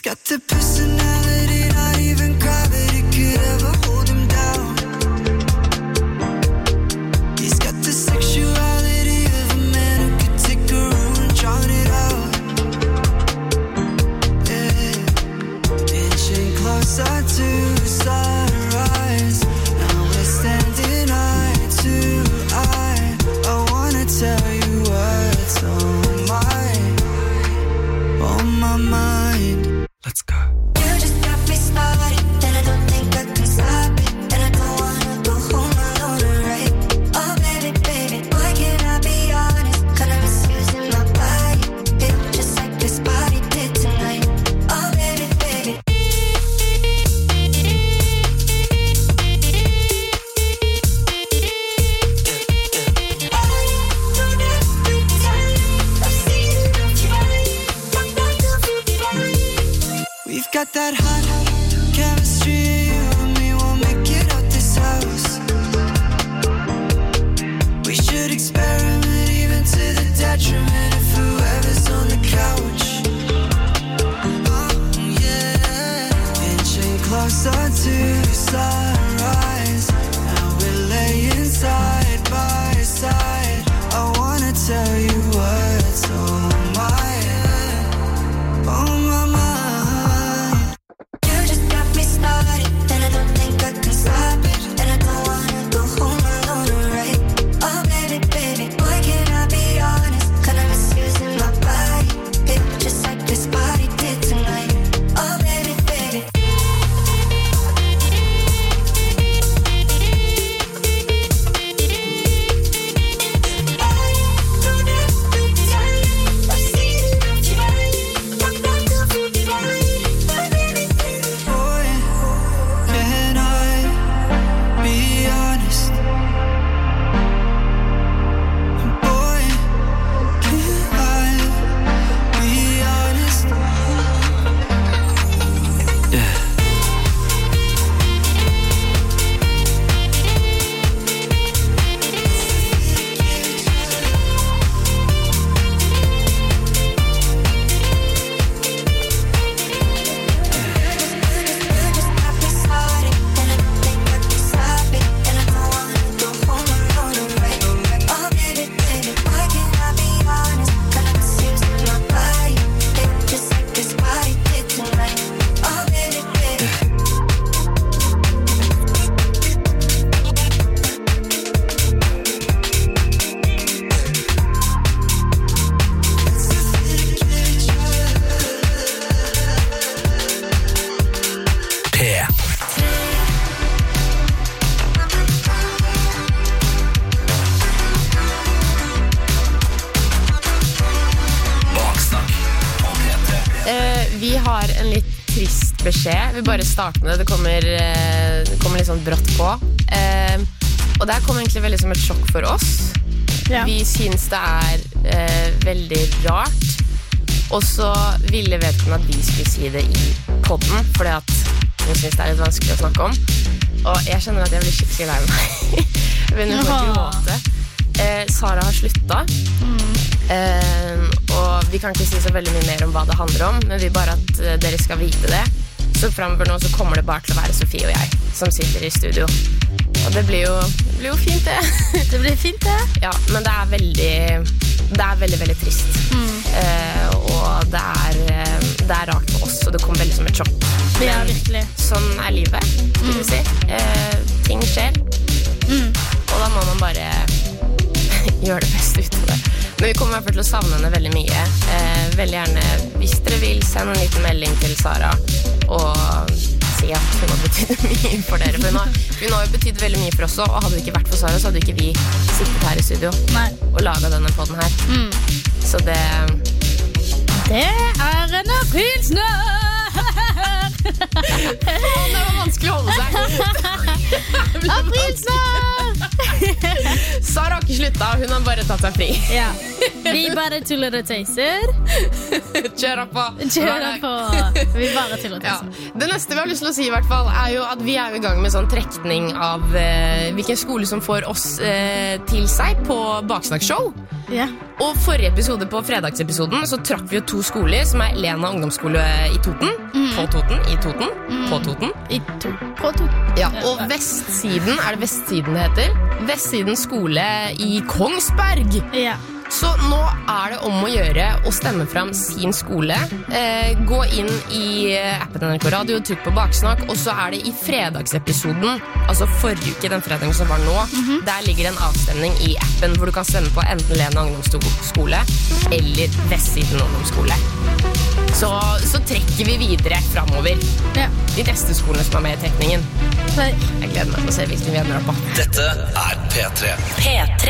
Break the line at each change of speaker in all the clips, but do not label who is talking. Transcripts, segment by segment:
got the personality not even gravity could ever hold him down. He's got the sexuality of a man who could take a room and drown it out. Yeah. Inching closer to sunrise. Now we're standing eye to eye. I wanna tell you what's on my mind. Let's go. You just got me started, and I don't think I can stop it. And I don't wanna go home alone, right? Oh baby, baby, why can't I be honest? Kind of misusing my body, yeah, just like this body did tonight. Oh baby, baby. We've got that hot chemistry, you and me won't make it out this house. We should experiment even to the detriment of whoever's on the couch. Oh yeah, inching closer to sunrise. Now we're laying side by side. I wanna tell you what's on my mind. Started, and I don't think I can stop it. And I don't wanna go home alone, right? Oh baby, baby, why can't I be honest? Kinda misusing my body, yeah, just like this body did tonight. Oh baby, baby.
Vi har en litt trist beskjed. Vi bare starter med det. Det kommer litt sånn brått på. Og det her kom egentlig veldig som et sjokk for oss. Ja. Vi synes det veldig rart. Og så ville vedkommende at vi skulle si det i podden, fordi at hun synes det litt vanskelig å snakke om. Og jeg kjenner at jeg blir skikkelig lei meg. Jeg begynner å gråte. Sara har sluttet. Og vi kan ikke si så veldig mye mer om hva det handler om, men vi bare at dere skal vite det. Så fremover nå så kommer det bare til å være Sofie og jeg som sitter i studio. Og det blir jo fint det.
Det blir fint det.
Ja, men det veldig, veldig trist. Og det rart for oss, og det kom veldig som et sjokk.
Ja, virkelig.
Sånn livet, vil du si. Ting skjer. Og da må man bare gjøre det beste ut av det. Men vi kommer i hvert fall til å savne henne veldig mye. Veldig gjerne, hvis dere vil, sende en liten melding til Sara og si at hun har betydd mye for dere. For hun har jo betydd veldig mye for oss, og hadde det ikke vært for Sara, så hadde ikke vi sittet her i studio. Nei. Og laget denne podden her. Så det
en aprilsnø!
Det var vanskelig å holde seg.
Aprilsnø!
Sara har ikke sluttet, hun har bare tatt seg fri.
Ja. Vi bare tuller og tøyser.
Kjører på.
Vi bare tuller og tøyser.
Ja. Det neste vi har lyst til å si i hvert fall jo at vi jo i gang med sånn trekning av hvilken skole som får oss til seg på Baksnakkshow. Og forrige episode på fredagsepisoden så trakk vi jo 2 skoler, som Lena ungdomsskole I Toten, på Toten, I Toten, på Toten.
På Toten.
Ja, og Vestsiden, det Vestsiden det heter? Vestsiden skole I Kongsberg.
Ja.
Så nå det om å gjøre å stemme frem sin skole. Gå inn I appen NRK Radio, trykk på baksnakk, og så det I fredagsepisoden, altså forrige uke, den fredagen som var nå, der ligger en avstemning I appen hvor du kan stemme på enten Lena ungdomsskole eller Vestsiden ungdomsskole. Så trekker vi videre fremover De neste skolene som med I trekningen. Jeg gleder meg til å se hvilken vi ender opp på.
Dette P3.
P3.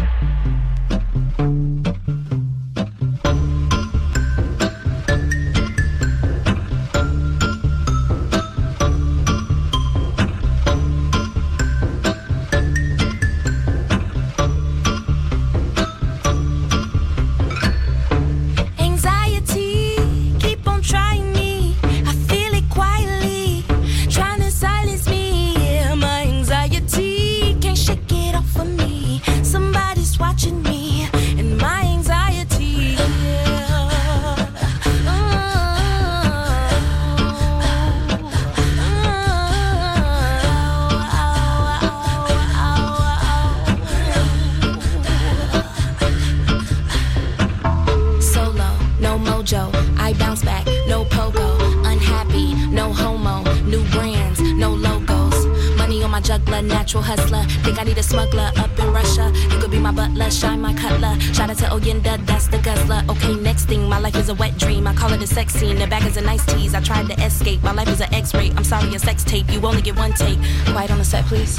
Natural hustler, think I need a smuggler up in Russia. You could be my butler, shine my cutler. Shout out to Oyenda, that's the guzzler. Okay, next thing, my life is a wet dream. I call it a sex scene, the bag is a nice tease. I tried to escape, my life is an X-ray. I'm sorry, a sex tape, you only get one take. Quiet on the set, please.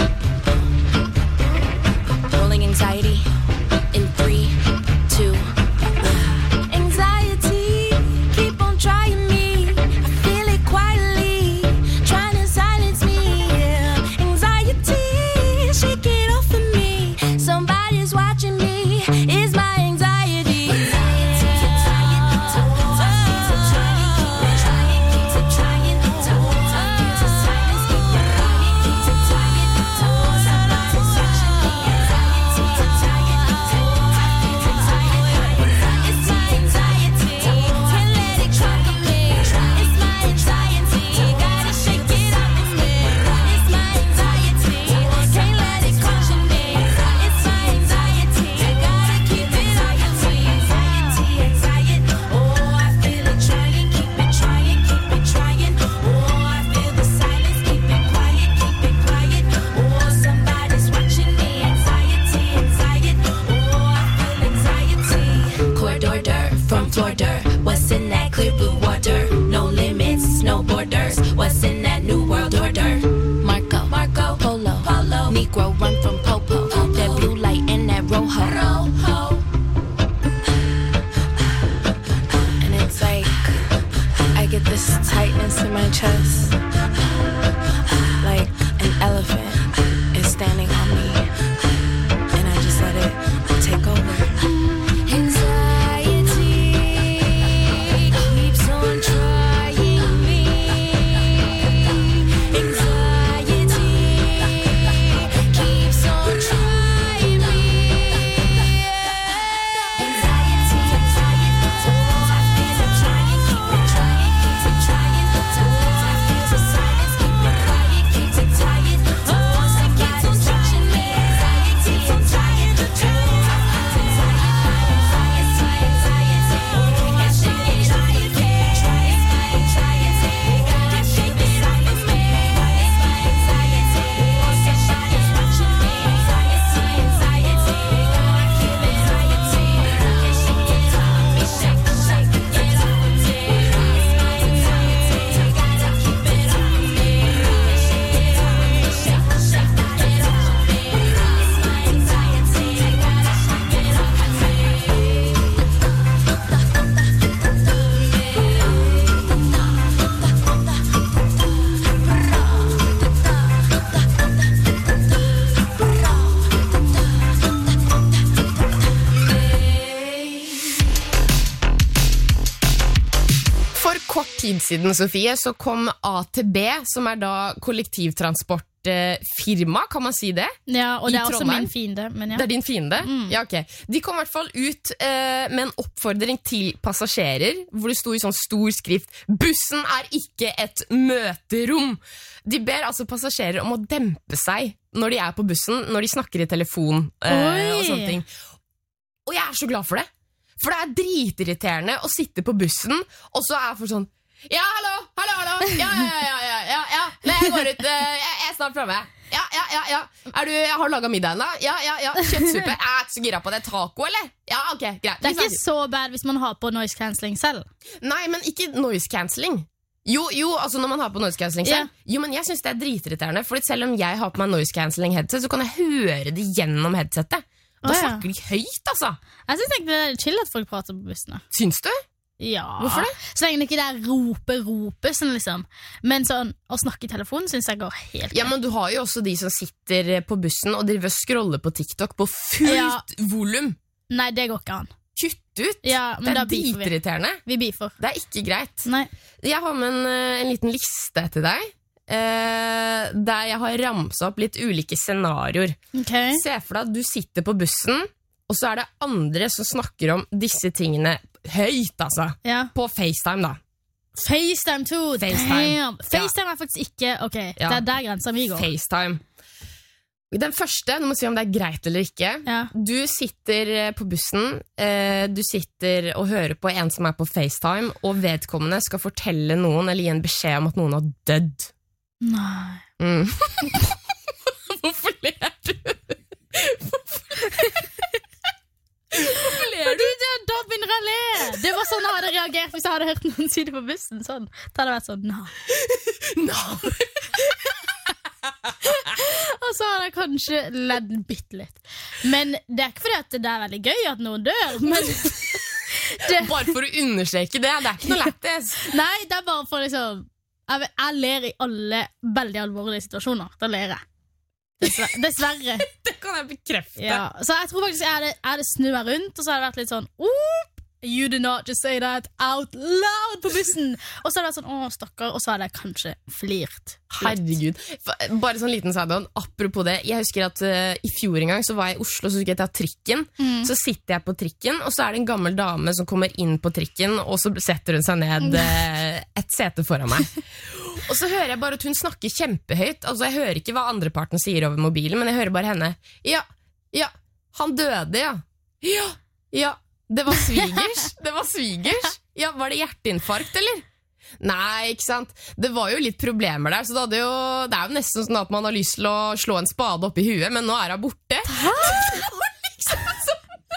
Rolling anxiety in 3, 2, 1. Anxiety, keep on trying me. I feel it quietly, trying to silence me. Shake it off of me. Somebody's watching me. It's my anxiety. What's in that clear blue water? No limits, no borders. What's in that new world order? Marco, Polo, Negro run from Popo. That blue light and that rojo. And it's like I get this tightness in my chest, like an elephant is standing on me, and I just let it take over.
Siden, Sofie, så kom A til B, som da kollektivtransport firma, kan man si det?
Ja, og det er også
Trondheim.
min fiende. Men ja.
Det er din fiende? Ja, ok. De kom I hvert fall ut med en oppfordring til passasjerer, hvor det stod I sånn stor skrift: bussen ikke et møterom. De ber altså passasjerer om å dempe seg når de på bussen, når de snakker I telefon og sånne ting. Og jeg så glad for det. For det dritirriterende å sitte på bussen, og så folk sånn: ja, hallo, ja, nei, jeg går ut, jeg snart fremme. Ja, har du laget middag ennå? Ja, kjøttsuppe, jeg ikke så gira på det. Taco, eller? Ja, ok, greit.
Det ikke så bad hvis man har på noise cancelling selv.
Nei, men ikke noise cancelling. Jo, altså når man har på noise cancelling selv. Jo, men jeg synes det dritirriterende, for selv om jeg har på meg noise cancelling headset, så kan jeg høre det gjennom headsetet. Da snakker de høyt, altså.
Jeg synes egentlig det chill at folk prater på bussene.
Syns du?
Ja.
Hvorfor det?
Så lenge det ikke er rope sånn liksom. Men sånn, å snakke I telefonen synes jeg går helt
Ja, men du har jo også de som sitter på bussen og driver og scroller på TikTok på fullt volum.
Nei, det går ikke an.
Kutt ut.
Ja, men
det dritirriterende.
Vi beefer.
Det ikke greit.
Nei.
Jeg har med en liten liste til deg, der jeg har ramset opp litt ulike scenarioer.
Okay.
Se for deg at du sitter på bussen, og så det andre som snakker om disse tingene høyt, altså. Ja. På FaceTime, da.
FaceTime too, damn. FaceTime faktisk ikke, ok,
ja.
Det der grensen vi går.
FaceTime. Den første, du må si om det greit eller ikke. Ja. Du sitter på bussen, du sitter og hører på en som på FaceTime, og vedkommende skal fortelle noen, eller gi en beskjed om at noen har dødd.
Nei.
Hvorfor ler du? Hvorfor ler du?
Da begynner jeg å le. Det var sånn jeg hadde reagert hvis jeg hadde hørt noen si det på bussen. Sånn. Da hadde det vært sånn,
no.
Og så hadde jeg kanskje ledd bitte litt. Men det ikke fordi at det er veldig gøy at noen dør, men
bare for å understreke det ikke noe lættis.
Nei, det bare for liksom jeg ler I alle veldig alvorlige situasjoner. Da ler jeg. Dessverre.
Det kan jeg bekrefte.
Ja. Så jeg tror faktisk jeg hadde snua rundt, og så hadde det vært litt sånn you did not just say that out loud på bussen. Og så hadde det vært sånn, stakkar, og så hadde jeg kanskje flirt.
Herregud. Bare sånn liten sideon, apropos det, jeg husker at I fjor en gang så var jeg I Oslo, så husker jeg til trikken, så sitter jeg på trikken, og så det en gammel dame som kommer inn på trikken, og så setter hun seg ned et sete foran meg. Og så hører jeg bare at hun snakker kjempehøyt, altså jeg hører ikke hva andre parten sier over mobilen, men jeg hører bare henne, ja, han døde, ja, det var svigers, ja, var det hjerteinfarkt, eller? Nei, ikke sant? Det var jo litt problemer der, så det jo nesten sånn at man har lyst til å slå en spade opp I huet, men nå hun borte. Hæ? Det var liksom så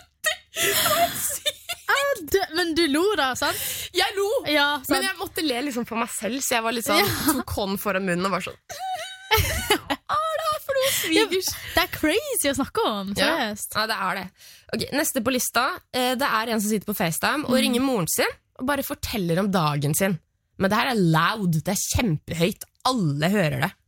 Men du lo da, sant?
Jeg lo,
ja, sant?
Men jeg måtte le liksom for meg selv, så jeg var litt sånn, tok hånd foran munnen og var sånn for noe svigers.
Det crazy å snakke om, seriøst.
Ja, det det. Okay, neste på lista, det en som sitter på FaceTime og ringer moren sin og bare forteller om dagen sin. Men det her loud, det kjempehøyt. Alle hører det.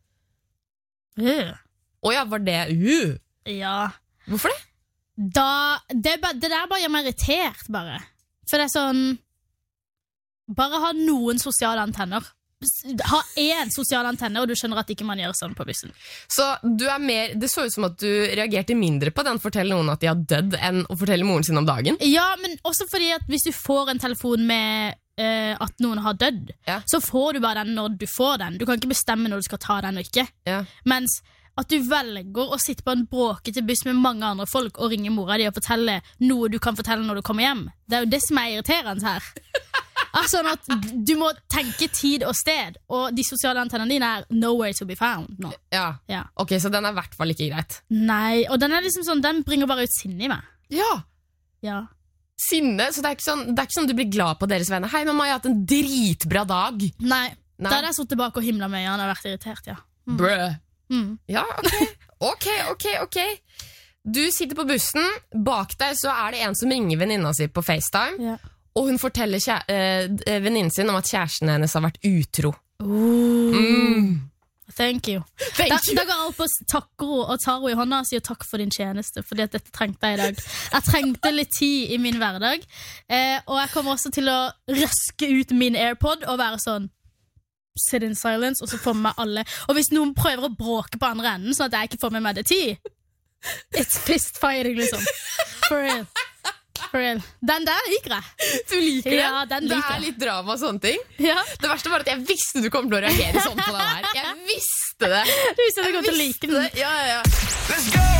Åja, var det
Ja.
Hvorfor det?
Det der bare gjør meg irritert, bare. For det sånn bare ha noen sosiale antenner. Ha en sosial antenne, og du skjønner at ikke man gjør sånn på bussen. Så
du mer, det så ut som at du reagerte mindre på den fortelle noen at de har dødd, enn å fortelle moren sin om dagen?
Ja, men også fordi at hvis du får en telefon med at noen har dødd, så får du bare den når du får den. Du kan ikke bestemme når du skal ta den og ikke. Mens at du velger å sitte på en bråkete buss med mange andre folk og ringe mora di og fortelle noe du kan fortelle når du kommer hjem. Det jo det som irriterende her. Altså at du må tenke tid og sted, og de sosiale antennene dine nowhere to be found nå.
Ja. Ok, så den I hvert fall ikke greit.
Nei, og den liksom sånn, den bringer bare ut sinne I meg.
Ja. Sinne, så det ikke sånn du blir glad på deres venner. Hei mamma, jeg har hatt en dritbra dag.
Nei. Da hadde jeg sittet bak og himlet med øynene og vært irritert,
Brød. Ja, ok. Du sitter på bussen, bak deg så det en som ringer venninna si på FaceTime, og hun forteller venninnen sin om at kjæresten hennes har vært utro.
Thank you. Da går jeg opp og takker henne og tar henne I hånda og sier takk for din tjeneste, fordi at dette trengte jeg I dag. Jeg trengte litt tid I min hverdag, og jeg kommer også til å røske ut min AirPod og være sånn, sit in silence, og så får med alle. Og hvis noen prøver å bråke på andre enden, sånn at jeg ikke får med det 10, it's fist fighting, liksom. For real. For real. Den der liker jeg. Du liker den? Ja, den liker jeg. Det litt drama og sånne ting. Ja. Det verste var at jeg visste du kom til å reagere sånn på den her. Jeg visste det. Du visste at du kom til å like den. Ja. Let's go!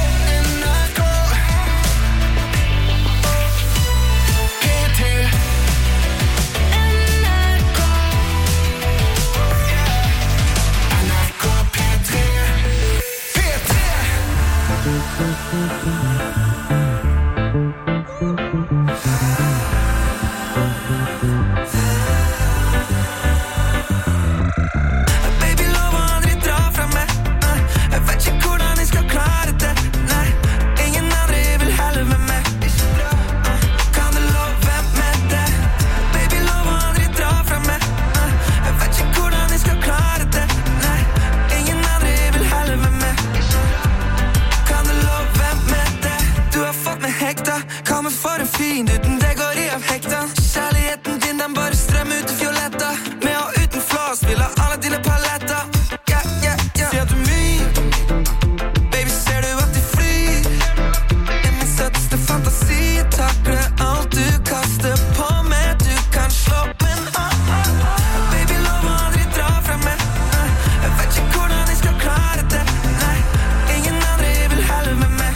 Kommer for en fin uten det går I av hekta. Kjærligheten din den bare strøm ut I fioletta. Med og uten flås vil ha alle dine paletter. Ser du min? Baby, ser du at de flyr? Min søteste fantasi. Takler alt du kaster på meg. Du kan slå, men baby, lov aldri dra fra meg. Jeg vet ikke hvordan jeg skal klare det. Nei, ingen andre vil heller med meg.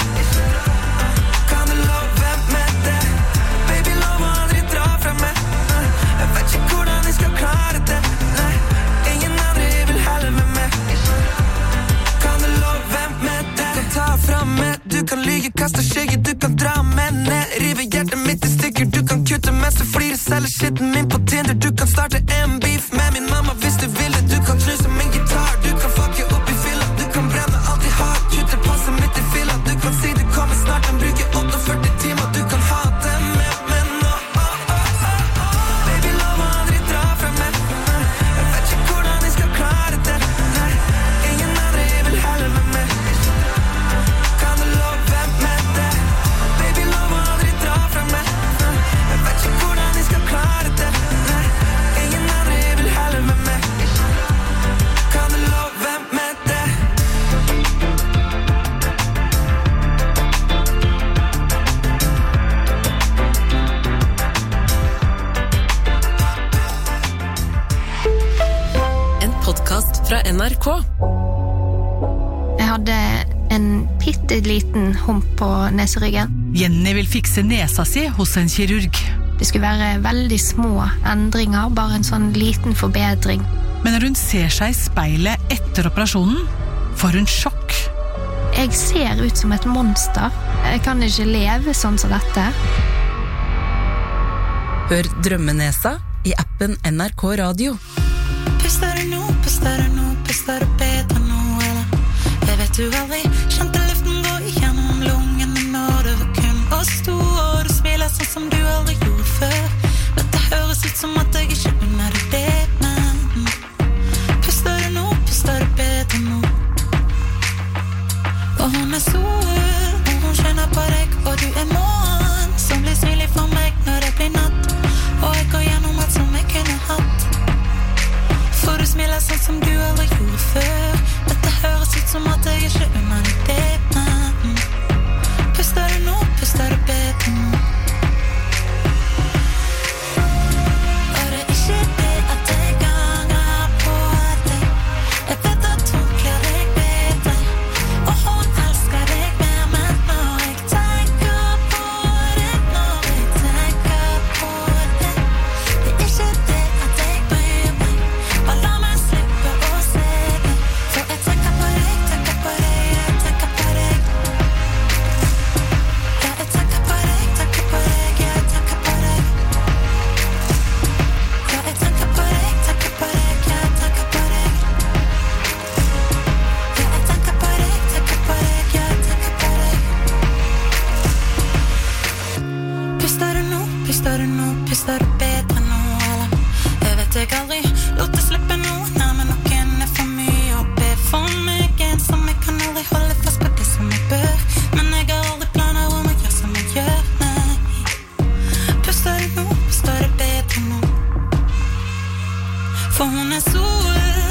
Du kan lyge, kaste skygge, du kan dra meg ned. Rive hjertet mitt I stykker, du kan kutte mens du flirer. Selge skitten min på Tinder, du kan starte en beef med min mamma hvis du vil det. Du kan knuse min gitar, du kan fucke opp I fylla. Du kan brenne alt I har, kutte passet mitt I fylla. Du kan si det kommer snart, den bruker 48 timer. Du kan ha det med, men nå baby, lov aldri dra fra meg. Jeg vet ikke hvordan jeg skal klare det. Nei, ingen andre vil heller med meg.
Fra NRK.
Jeg hadde en pitteliten hump på neseryggen.
Jenny vil fikse nesa si hos en kirurg.
Det skulle være veldig små endringer, bare en sånn liten forbedring.
Men når hun ser seg I speilet etter operasjonen, får hun sjokk.
Jeg ser ut som et monster. Jeg kan ikke leve sånn som dette.
Hør Drømmenesa I appen NRK Radio.
Puster du bedre nå, eller? Jeg vet du aldri kjente luften gå igjennom lungene når det var kun oss to, og du smiler sånn som du aldri gjorde før. Dette høres ut som at jeg ikke unner deg det, men puster du bedre nå. Og hun sol, og hun skjønner på deg, og du månen som blir synlig for meg når det blir natt, og jeg går gjennom alt som jeg kunne hatt. For du smiler sånn som du aldri gjorde før. Dette høres ut som at jeg ikke unner deg det, men puster du bedre nå. Og det ikke det at jeg ganger på deg. Jeg vet at hun kler deg bedre, og hun elsker deg mer, men når jeg tenker på deg, det ikke det at jeg bryr meg. Bare la meg slippe å se det, for jeg tenker på deg, jeg tenker på deg. Ja, jeg tenker på deg, ja, jeg tenker på deg. Ja, jeg tenker på deg, ja, jeg tenker på deg. Ja, jeg tenker på deg, ja, jeg tenker på deg. Ja, jeg tenker på deg, ja, jeg tenker på deg. Puster du bedre nå, eller? Jeg vet jeg aldri lot det slippe noe, men noen for mye å be for meg. En som jeg kan aldri holde fast på det som jeg bør, men jeg har aldri planer om å gjøre som jeg gjør, nei. Puster du bedre nå, for hun sol.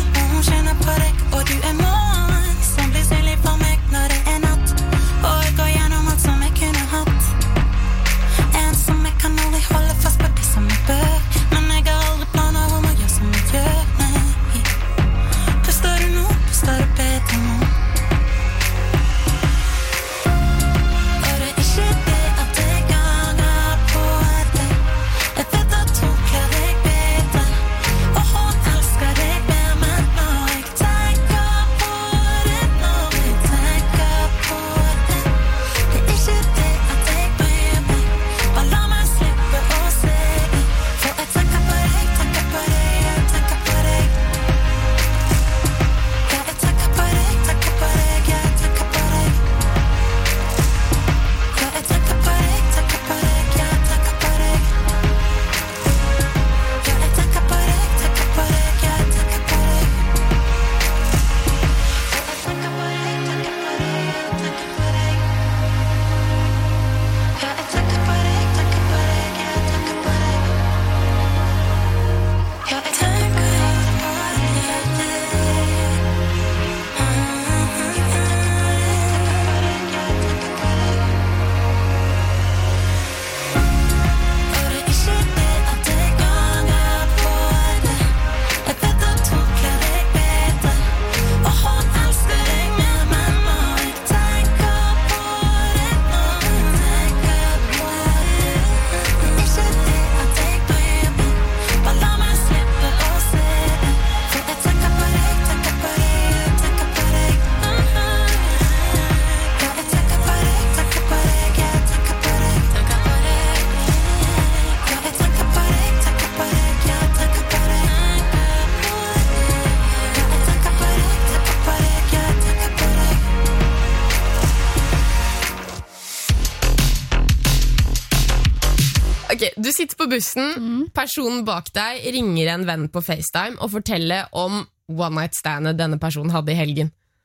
sitter på bussen, personen bak deg ringer en venn på FaceTime og forteller om one night standet denne personen hadde i helgen.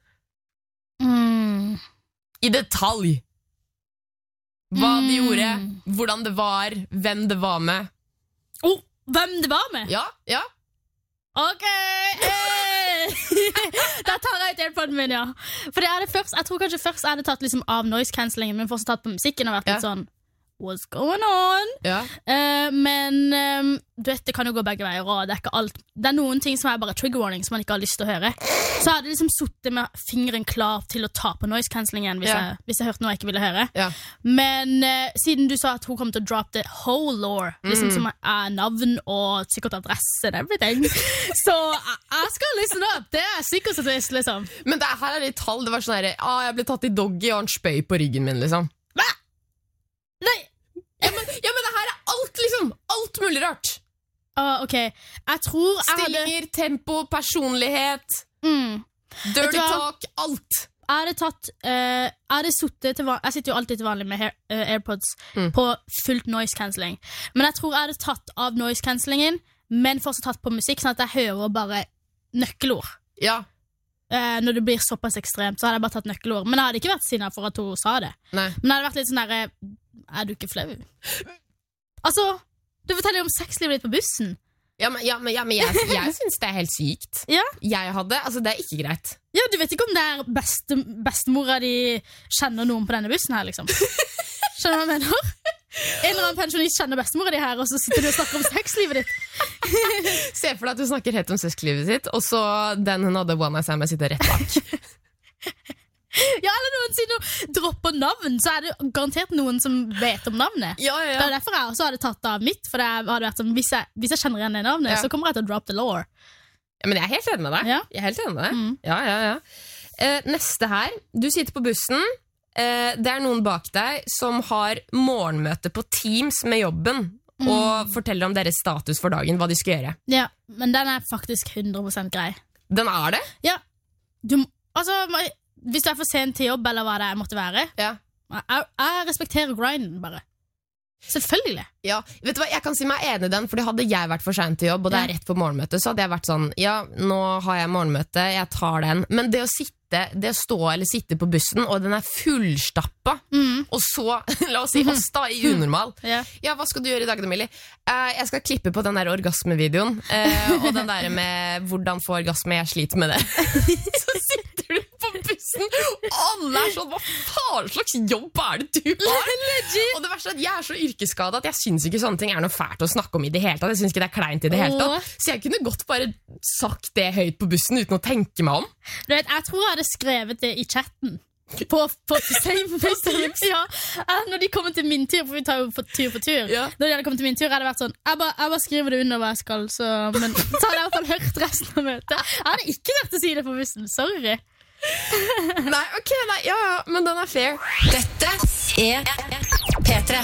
I detalj. Hva de gjorde, hvordan det var, hvem det var med.
Hvem det var med?
Ja.
Ok, da tar jeg ut AirPod'en min, ja. For det det først, jeg tror kanskje først jeg hadde tatt liksom av noise cancellingen, men fortsatt tatt på musikken og vært litt sånn what's going on?
Ja.
Men du vet, det kan jo gå begge veier, og det ikke alt. Det noen ting som bare trigger warning som man ikke har lyst til å høre. Så jeg hadde liksom suttet med fingeren klar til å ta på noise cancellingen hvis jeg hørte noe jeg ikke ville høre. Men siden du sa at hun kom til å drop the whole lore, liksom som navn og sikkert adresse and everything, så jeg skal listen up. Det sikkert så trist, liksom.
Men her litt tall. Det var sånn her, jeg ble tatt i doggy og han spøy på ryggen min, liksom.
Hva? Nei!
Ja, men det her alt, liksom. Alt mulig rart.
Ok, jeg tror
Stillinger, tempo, personlighet, dirty talk, alt. Jeg sitter jo alltid til vanlig med AirPods på fullt noise cancelling. Men jeg tror jeg hadde tatt av noise cancellingen, men fortsatt tatt på musikk, sånn at jeg hører bare nøkkelord. Ja.
Når det blir såpass ekstremt, så hadde jeg bare tatt nøkkelord. Men jeg hadde ikke vært sinna for at hun sa det.
Nei.
Men jeg hadde vært litt sånn der, du ikke flau? Altså, du forteller jo om sexlivet ditt på bussen.
Ja, men jeg synes det helt sykt.
Ja.
Altså det ikke greit.
Ja, du vet ikke om det bestemora di kjenner noen på denne bussen her, liksom. Skjønner du hva jeg mener? En eller annen pensjonist kjenner bestemora di her, og så sitter du og snakker om sexlivet ditt.
Se for deg at du snakker helt om sexlivet sitt, og så den hun hadde one night stand med sitter rett bak.
Ja, eller noen sier noe dropper navn, så det garantert noen som vet om navnet.
Ja.
Det derfor jeg også hadde tatt av mitt, for det hadde vært sånn, hvis jeg kjenner igjen det navnet, så kommer jeg til å drop the lore.
Ja, men jeg helt enig med deg.
Ja.
Jeg helt enig med deg. Ja. Neste her, du sitter på bussen, det noen bak deg som har morgenmøte på Teams med jobben, og forteller om deres status for dagen, hva de skal gjøre.
Ja, men den faktisk 100% grei.
Den det?
Ja. Hvis du for sent til jobb, eller hva det måtte være, jeg respekterer grinden bare. Selvfølgelig.
Ja, vet du hva, jeg kan si meg enig i den, fordi hadde jeg vært for sent til jobb, og det rett på morgenmøte, så hadde jeg vært sånn, ja, nå har jeg morgenmøte, jeg tar den. Men det å stå eller sitte på bussen, og den fullstappa, og så, la oss si, oss da, i unormal. Ja, hva skal du gjøre i dag, Emilie? Jeg skal klippe på den der orgasmevideoen, og den der med hvordan få orgasme, jeg sliter med det. Så sitter du på bussen, og alle sånn, hva faen slags jobb det du har? Og det verste jeg så yrkesskadet at jeg synes ikke sånne ting noe fælt å snakke om i det hele tatt. Jeg synes ikke det kleint i det hele tatt. Så jeg kunne godt bare sagt det høyt på bussen uten å tenke meg om.
Du vet, jeg tror jeg hadde skrevet det i chatten. På FaceTime. Ja, når de kommer til min tur, for vi tar jo tur for tur. Når de hadde kommet til min tur, hadde det vært sånn, jeg bare skriver det under hva jeg skal, men så hadde jeg i hvert fall hørt resten av møtet. Jeg hadde ikke vært å si det på bussen, sorry.
Nei, ja, men den fair.
Dette P3.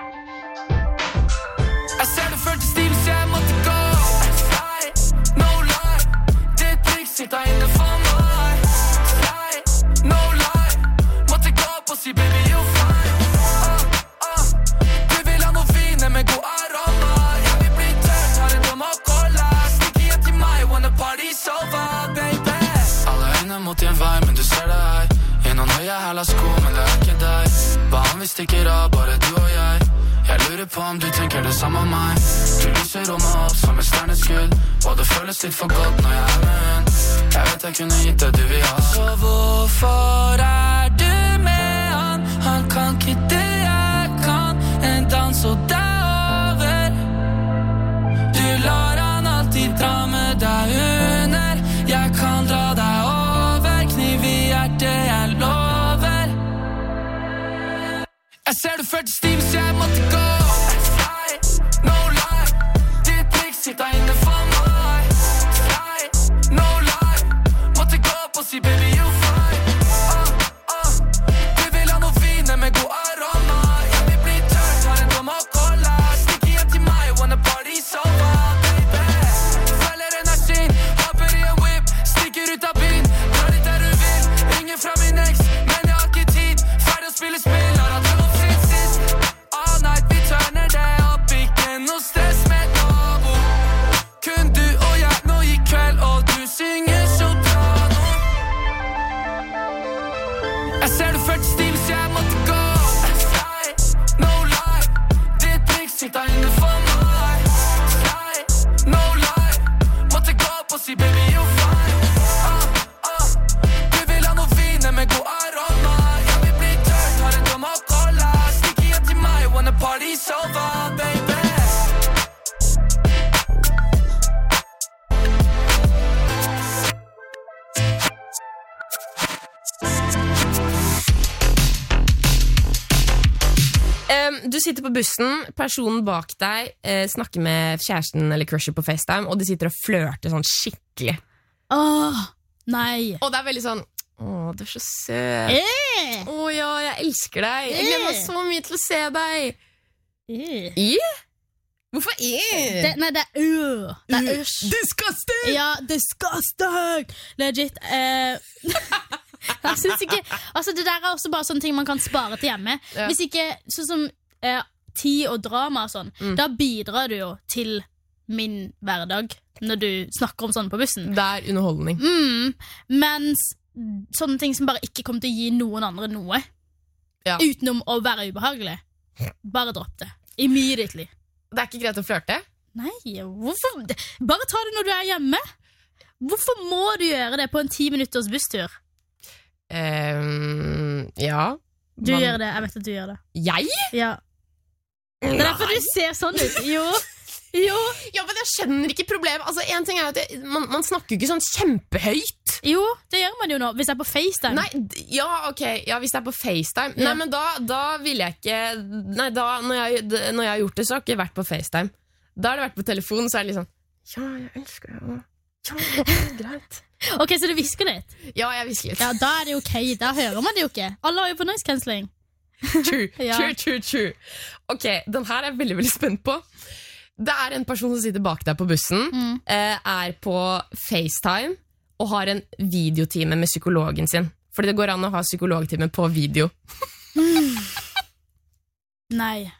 Jeg ser det før til stil, så jeg måtte gå. Fly, no lie. Det trikk sitter inne for meg. Fly, no lie. Måtte gå opp og si, baby, you're fine. Du vil ha noe fine med god aroma. Jeg vil bli tørt, har en dom og cola. Stikk igjen til meg, wanna party over, baby. Alle øyne mot en vei, men du ser det her. Gjennom høye hæla sko, men det ikke deg. Hva om vi stikker av, bare du og jeg? Jeg lurer på om du tenker det samme om meg. Du lyser rommet opp som et stjerneskudd, og det føles litt for godt når jeg med hun. Jeg vet jeg kunne gitt det du vil ha. Så hvorfor du med han? Han kan ikke det jeg kan. En dans og det over. Du lar han alltid dra med deg under. Jeg kan dra deg over. Kniv i hjertet, jeg lover. Jeg ser du før til stil, så jeg måtte gå. Fly, no lie. Ditt blikk sitter inne for meg. Fly, no lie. Måtte gå opp og si, baby, you're fine. Du vil ha noe fine med god aroma. Jeg vil bli tørt, har en dom og cola. Stikk igjen til meg, wanna party over, baby. Følger energien, hopper i en whip. Stikker ut av byen, drar dit der du vil. Ringer fra min ex, men jeg har ikke tid. Ferdig å spille spill, har hatt det opp siden sist. All night,
du sitter på bussen, personen bak deg snakker med kjæresten eller crusher på FaceTime, og de sitter og flørter sånn skikkelig.
Nei.
Og det veldig sånn, du så søt. Ja, jeg elsker deg. Jeg gleder meg så mye til å se deg. Hvorfor
Nei, det er
disgusting!
Ja, disgusting! Legit. Jeg synes ikke. Altså, det der også bare sånne ting man kan spare til hjemme. Hvis ikke, sånn som tid og drama og sånn, da bidrar du jo til min hverdag når du snakker om sånn på bussen.
Det er underholdning.
Mens sånne ting som bare ikke kommer til å gi noen andre noe, utenom å være ubehagelig, bare dropp det. Immediately.
Det er ikke greit å flørte?
Nei, hvorfor? Bare ta det når du er hjemme. Hvorfor må du gjøre det på en 10 minutters busstur?
Ja.
Du gjør det, jeg vet at du gjør det.
Jeg?
Ja. Det er derfor du ser sånn ut. Jo.
Ja, men jeg skjønner ikke problemet. Altså, en ting er at man snakker jo ikke sånn kjempehøyt.
Jo, det gjør man jo nå, hvis det er på FaceTime.
Nei, ja, ok, hvis det er på FaceTime. Nei, men da vil jeg ikke. Nei, når jeg har gjort det, så har jeg ikke vært på FaceTime. Da har det vært på telefon, så er det liksom ja, jeg elsker det. Ja, greit.
Ok, så du hvisker litt?
Ja, jeg hvisker litt.
Ja, da er det ok, da hører man det jo ikke. Alle har jo på noise cancelling.
True. Ok, den her er jeg veldig, veldig spent på. Det er en person som sitter bak deg på bussen, er på FaceTime og har en videotime med psykologen sin. Fordi det går an å ha psykologtime på video.
Nei.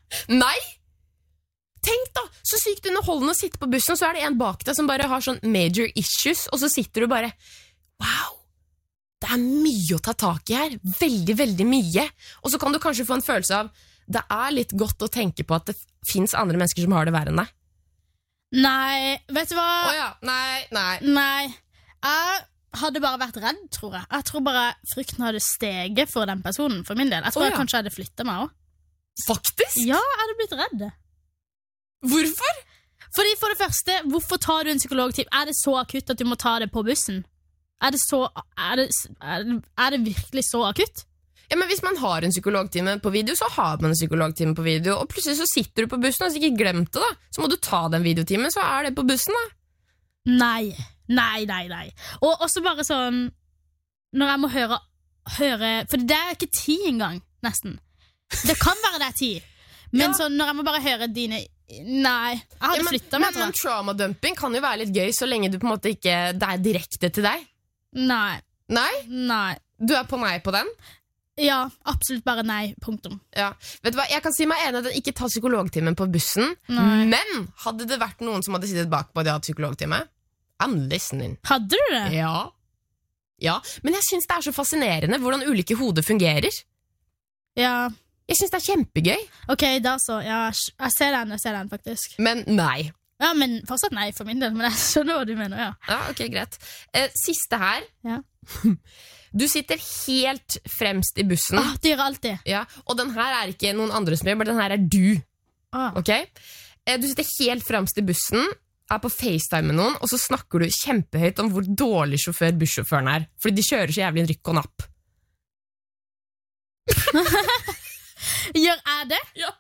Tenk da, så sykt underholdende å sitte på bussen, så er det en bak deg som bare har sånn major issues, og så sitter du bare, wow, det er mye å ta tak i her, veldig, veldig mye. Og så kan du kanskje få en følelse av, det er litt godt å tenke på at det finnes andre mennesker som har det verre enn deg.
Nei, vet du hva?
Nei.
Jeg hadde bare vært redd, tror jeg. Jeg tror bare frykten hadde steget for den personen, for min del. Jeg tror jeg kanskje hadde flyttet meg også.
Faktisk?
Ja, jeg hadde blitt redd.
Hvorfor?
Fordi for det første, hvorfor tar du en psykologtime? Er det så akutt at du må ta det på bussen? Er det virkelig så akutt?
Ja, men hvis man har en psykologtime på video, så har man en psykologtime på video, og plutselig så sitter du på bussen, og så ikke glemt det da, så må du ta den videotimen, så er det på bussen da.
Nei. Og også bare sånn, når jeg må høre, for det er ikke 10 engang, nesten. Det kan være det er 10, men sånn, når jeg må bare høre dine, nei, jeg hadde flyttet meg, tror jeg.
Men trauma-dumping kan jo være litt gøy, så lenge du på en måte ikke, det er direkte til deg.
Nei.
Du er på nei på den?
Ja, absolutt bare nei, punktum.
Ja. Vet du hva, jeg kan si meg enig at jeg ikke tar psykologtimen på bussen, men hadde det vært noen som hadde sittet bak på at jeg hadde psykologtime, I'm listening.
Hadde du det?
Ja, men jeg synes det er så fascinerende hvordan ulike hoder fungerer.
Ja.
Jeg synes det er kjempegøy.
Ok, da så, ja, jeg ser den faktisk.
Men nei.
Ja, men fortsatt nei for min del, men jeg skjønner hva du mener, ja.
Ja, ok, greit. Siste her.
Ja.
Du sitter helt fremst i bussen.
Det gjør alltid.
Ja, og den her er ikke noen andre som gjør, men den her er du. Ok? Du sitter helt fremst i bussen, er på FaceTime med noen, og så snakker du kjempehøyt om hvor dårlig sjåfør bussjåføren er, fordi de kjører så jævlig en rykk og napp.
Gjør jeg det?
Ja.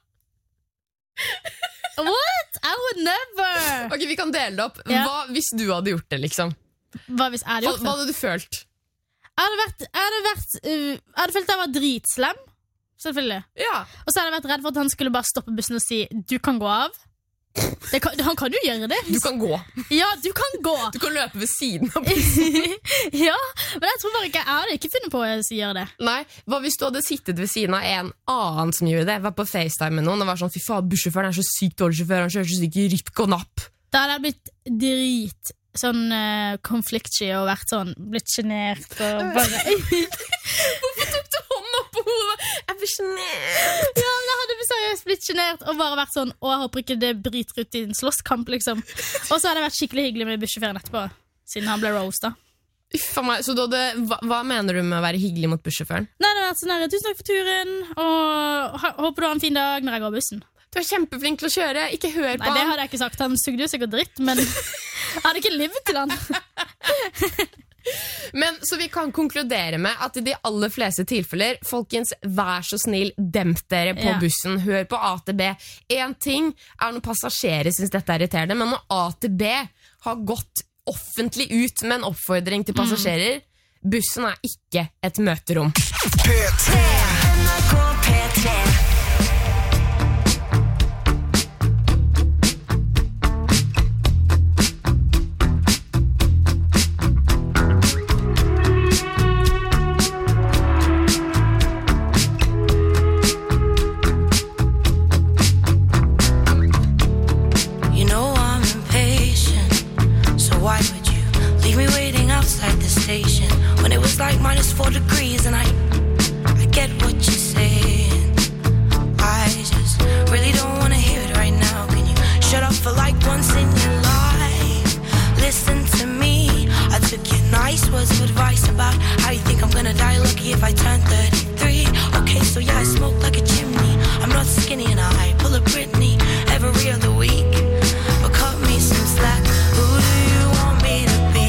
What? I would never.
Ok, vi kan dele det opp. Hva hvis du hadde gjort det, liksom?
Hva hvis jeg hadde gjort det?
Hva hadde du følt?
Jeg hadde følt at jeg var dritslem. Selvfølgelig.
Ja.
Og så hadde jeg vært redd for at han skulle bare stoppe bussen og si du kan gå av. Han kan jo gjøre det.
Du kan gå.
Ja, du kan gå.
Du kan løpe ved siden av bussen.
Ja, men jeg tror bare ikke jeg hadde ikke funnet på å gjøre det.
Nei, hva hvis du hadde sittet ved siden av en annen som gjorde det? Var på FaceTime med noen og var sånn, fy faen, bussjåføren er så sykt dårlig sjåfør, han kjører så sykt i rykk og napp.
Da hadde jeg blitt drit sånn konfliktsky og vært sånn, blitt genert og bare
Hvorfor tok du hånda på hodet? Jeg blir genert.
Ja, men jeg hadde seriøst blitt genert og bare vært sånn, jeg håper ikke det bryter ut i en slåsskamp, liksom. Og så hadde jeg vært skikkelig hyggelig med bussjåføren etterpå, siden han ble roastet.
Uffa meg, så hva mener du med å være hyggelig mot bussjåføren?
Nei, det har vært sånn her, tusen takk for turen, og håper du har en fin dag når jeg går bussen.
Du er kjempeflink til å kjøre, ikke hør på han.
Nei, det hadde jeg ikke sagt, han sugde jo sikkert dritt, men jeg hadde ikke livet til han.
Men så vi kan konkludere med at i de aller fleste tilfeller, folkens, vær så snill, demp dere på bussen, hør på A til B. En ting er når passasjerer synes dette er irriterende, men når A til B har gått offentlig ut med en oppfordring til passasjerer, bussen er ikke et møterom.
P3 NRK P3
when it was like -4 degrees and I get what you're saying. I just really don't want to hear it right now. Can you shut up for like once in your life? Listen to me. I took your nice words of advice about how you think I'm gonna die lucky if I turn 33. Okay, so yeah, I smoke like a chimney. I'm not skinny and I pull a Britney every other week. But cut me some slack. Who do you want me to be?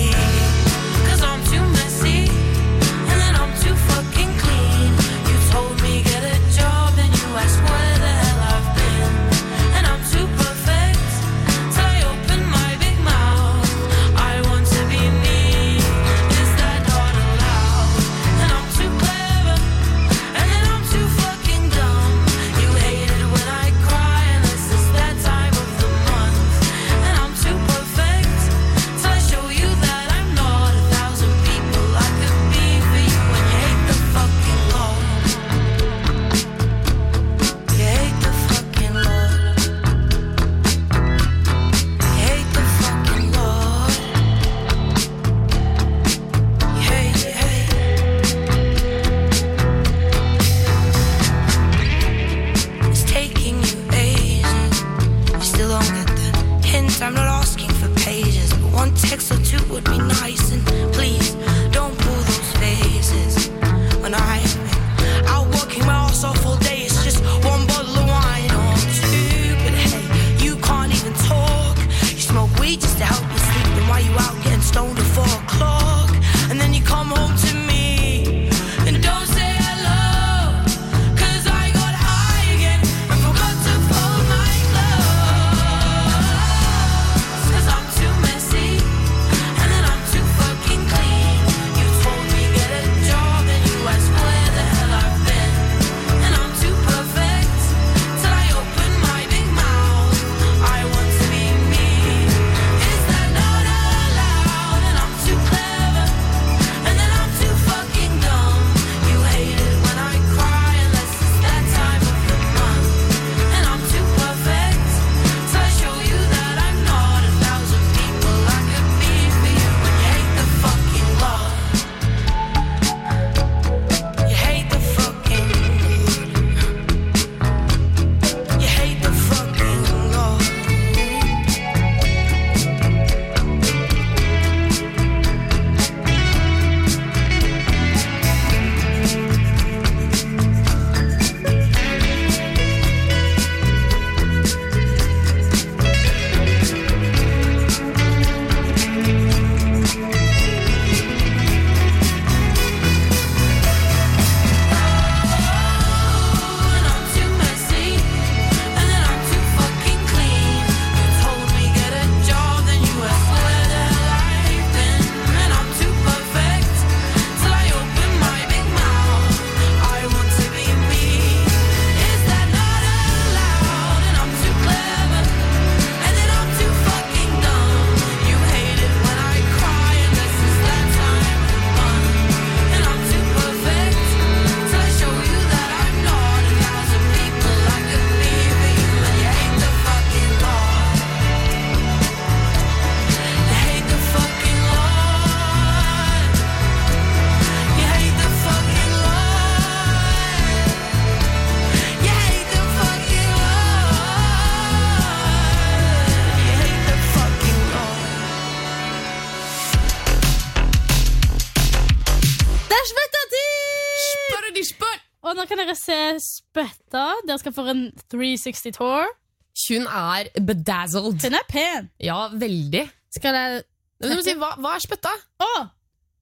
Og nå kan dere se Spøtta. Dere skal få en 360 tour.
Hun er bedazzled.
Hun er pen.
Ja, veldig.
Skal jeg...
Si, hva er Spøtta?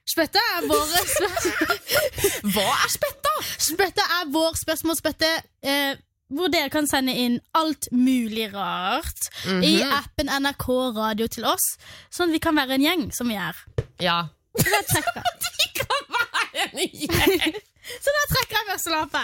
Spetta vår
Hva spetta?
Spetta vår spørsmålsspette, hvor dere kan sende inn alt mulig rart I appen NRK Radio til oss, sånn vi kan være en gjeng som vi
Ja.
Så da trekker jeg.
De kan være en gjeng.
Så da trekker jeg første lappe.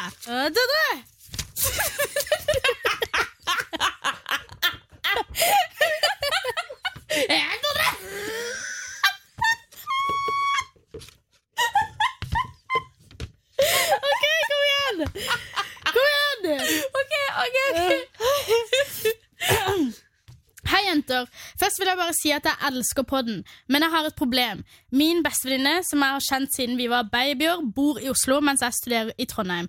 Ok, kom igjen.
Ok.
Hei jenter, først vil jeg bare si at jeg elsker podden, men jeg har et problem. Min bestevenninne, som jeg har kjent siden vi var babyer, bor I Oslo mens jeg studerer I Trondheim.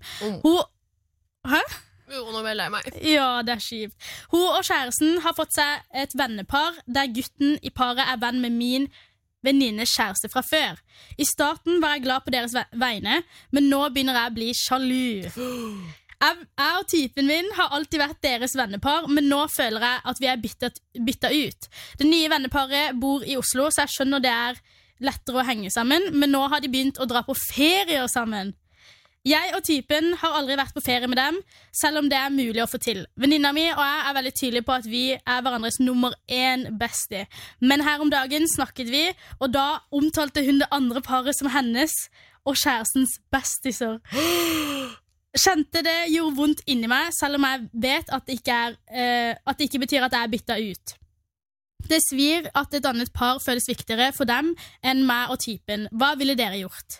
Hæ?
Jo, nå vil jeg lei meg.
Ja, det kjipt. Hun og kjæresten har fått seg et vennepar, der gutten I paret venn med min venninnes kjæreste fra før. I starten var jeg glad på deres vegne, men nå begynner jeg å bli sjalu. Jeg og typen min har alltid vært deres vennepar, men nå føler jeg at vi byttet ut. Det nye venneparet bor I Oslo, så jeg skjønner det lettere å henge sammen, men nå har de begynt å dra på ferier sammen. Jeg og typen har aldri vært på ferie med dem, selv om det mulig å få til. Venninna mi og jeg veldig tydelige på at vi hverandres nummer 1 bestie. Men her om dagen snakket vi, og da omtalte hun det andre paret som hennes og kjærestens bestiser. Kjente det gjorde vondt inni meg, selv om jeg vet at det ikke betyr at jeg byttet ut. Det svir at et annet par føles viktigere for dem enn meg og typen. Hva ville dere gjort?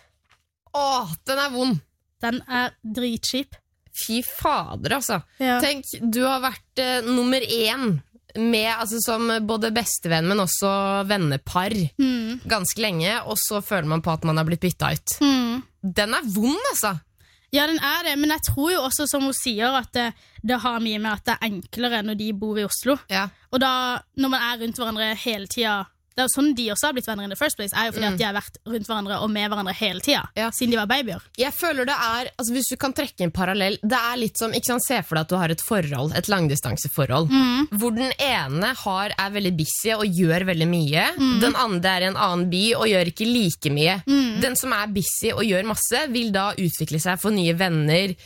Den vond.
Den dritskip.
Fy fader, altså.
Ja.
Tenk, du har vært nummer 1 med, altså, som både bestevenn, men også vennepar ganske lenge, og så føler man på at man har blitt byttet ut. Den vond, altså.
Ja, den det, men jeg tror jo også, som hun sier, at det har mye med at det enklere når de bor I Oslo.
Ja.
Og da, når man rundt hverandre hele tiden, det jo sånn de også har blitt venner in the first place, jo fordi at de har vært rundt hverandre og med hverandre hele tiden, siden de var babyer.
Jeg føler det altså hvis du kan trekke en parallell, det litt som, ikke sant, se for deg at du har et forhold, et langdistanseforhold, hvor den ene veldig busy og gjør veldig mye, den andre I en annen by og gjør ikke like mye. Den som busy og gjør masse, vil da utvikle seg for nye venner,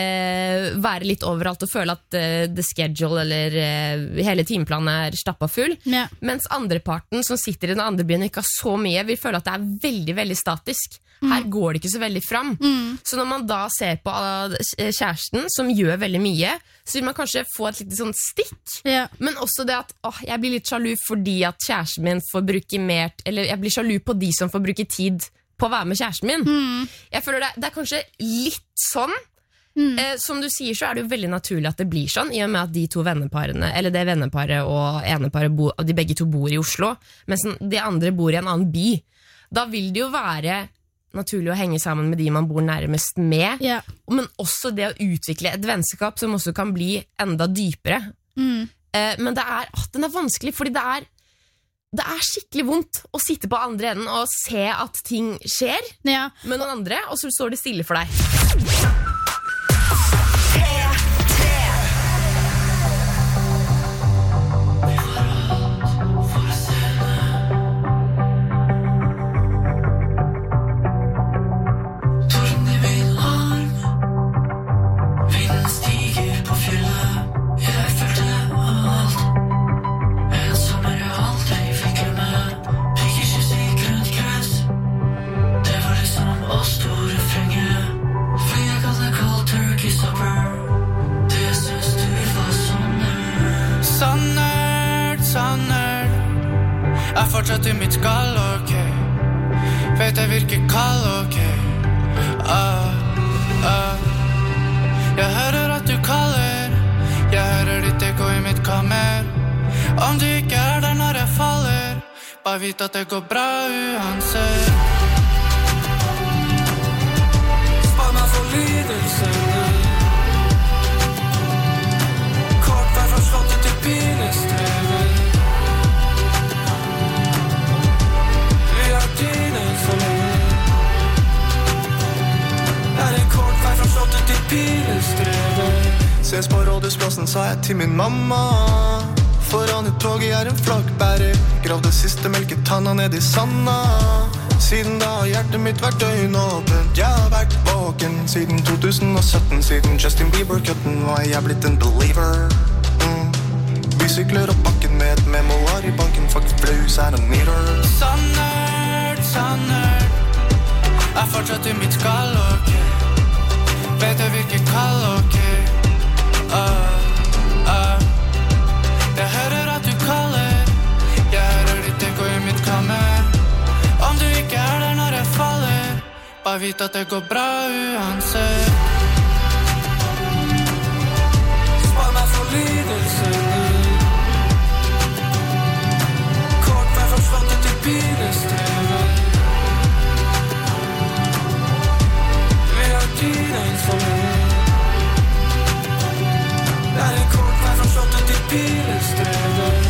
være litt overalt og føle at the schedule eller hele timeplanen stappet full, mens andre parten som sitter I den andre byen og ikke har så mye, vil føle at det veldig, veldig statisk. Her går det ikke så veldig fram. Så når man da ser på kjæresten som gjør veldig mye, så vil man kanskje få et litt sånn stikk, men også det at jeg blir litt sjalu fordi at kjæresten min får bruke mer, eller jeg blir sjalu på de som får bruke tid på å være med kjæresten min. Jeg føler det kanskje litt sånn. Som du sier, så det jo veldig naturlig at det blir sånn, I og med at de to venneparene, eller det venneparet og eneparet, de begge to bor I Oslo, mens de andre bor I en annen by. Da vil det jo være naturlig å henge sammen med de man bor nærmest med, men også det å utvikle et vennskap som også kan bli enda dypere. Men den vanskelig, fordi det skikkelig vondt å sitte på andre enden og se at ting skjer med noen andre, og så står det stille for deg.
Fortsatt I mitt skall, ok. Vet jeg virker kald, ok. Jeg hører at du kaller. Jeg hører ditt ekko I mitt kammer. Om du ikke der når jeg faller, bare vit at det går bra uansett. Spar meg for lidelsene. Kort vei fra slottet til pilestrevet. En kort vei fra slottet til pilestrevet. Ses på rådhusplassen, sa jeg til min mamma. Foran et tog en flaggbærer. Gravde siste melketanna ned I sanda.
Siden da har hjertet mitt vært døgnåpent. Jeg har vært våken siden 2017. Siden Justin Bieber-kutten var jeg blitt en believer. Vi sykler opp bakken med et memoar i banken. Faktisk flaus er en meter.
Sannert Jeg fortsatt i mitt skall, ok. Vet jeg virker kall, ok. Jeg hører at du kaller. Jeg hører ditt ekko i mitt kammer. Om du ikke der når jeg faller, bare vit at det går bra uansett. Spar meg for lidelse. Kort vei fra slottet til pilestrevet. Vi har tiden for meg. Det en kort vei fra slottet til pilestrevet.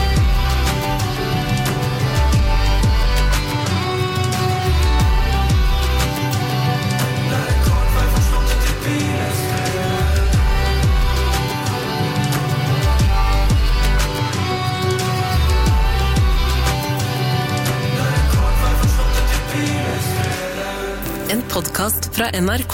En podcast fra NRK.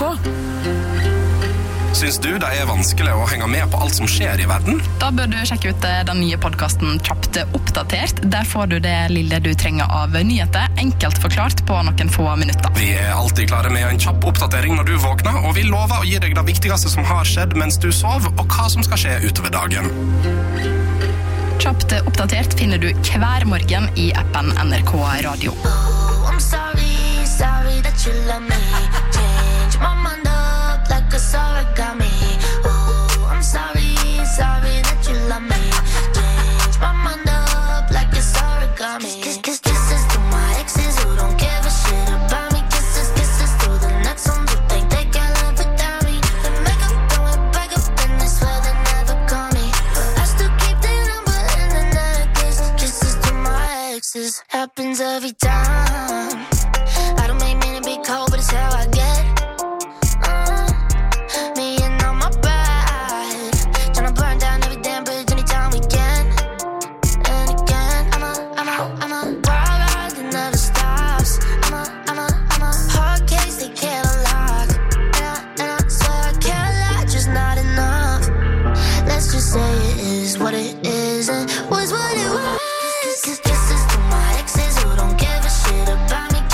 Syns du det vanskelig å henge med på alt som skjer i verden?
Da bør du sjekke ut den nye podcasten Kjapt oppdatert. Der får du det lille du trenger av nyheter, enkelt forklart på noen få minutter.
Vi alltid klare med en kjapp oppdatering når du våkner, og vi lover å gi deg det viktigste som har skjedd mens du sov, og hva som skal skje utover dagen.
Kjapt oppdatert finner du hver morgen i appen NRK Radio.
Oh, I'm sorry that you love me. Change my mind up like a origami. Oh, I'm sorry that you love me. Change my mind up like a origami. Kisses to my exes who don't give a shit about me. Kisses to the next ones who think they can live without me. The makeup going back up and I swear they never call me. I still keep the number in the necklace. Kisses to my exes happens every time. I don't make men be cold, but it's how I get. Me and all my pride, tryna burn down every damn bridge anytime we can. And again, I'm a wild ride that never stops. I'm a hard case they can't unlock. And I swear I can't lie, just not enough. Let's just say it is what it is and was what it was. Kisses to my exes who don't give a shit about me.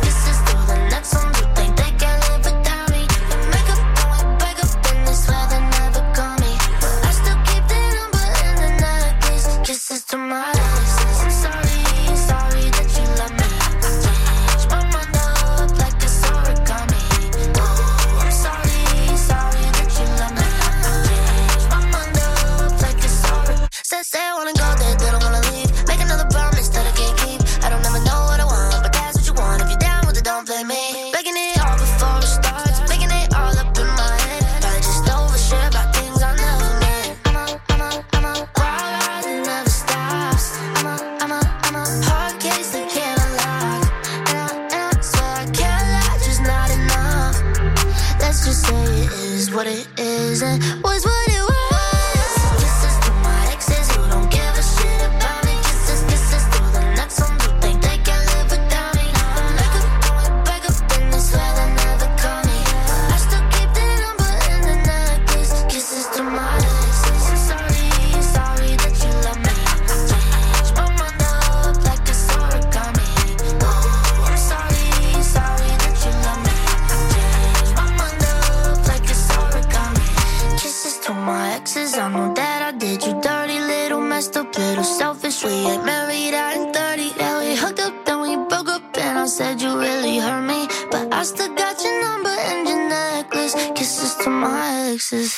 To my exes. I'm sorry that you love me. Change my mind up like a origami. Oh, I'm sorry that you love me. Change my mind up like a origami. Say I wanna go there, they don't wanna leave. Make another promise that I can't keep. I don't ever know what I want, but that's what you want. If you're down with it, don't blame me. Breaking it all before it starts, making it all up in my head. I just overshare about things I never meant. I'm a wild ride that never stops. I'm a hard case that can't unlock. And I swear I can't lie, just not enough. Let's just say it is what it is and was what it was. Kisses to my exes who don't give a shit about me. Kisses to the next ones who think they can live without me. Makeup going back up and I swear they never call me. I still keep the number in the necklace. Kisses to my exes. I'm sorry that you love me. Change my mind up like a origami. Oh, I'm sorry that you love me. Change my mind up like a origami. Kisses to my exes, I know that I did you dirty, little messed up, little selfish. We ain't married, I ain't 30. Yeah, we hooked up, then we broke up, and I said you really hurt me, but I still got your number and your necklace. Kisses to my exes.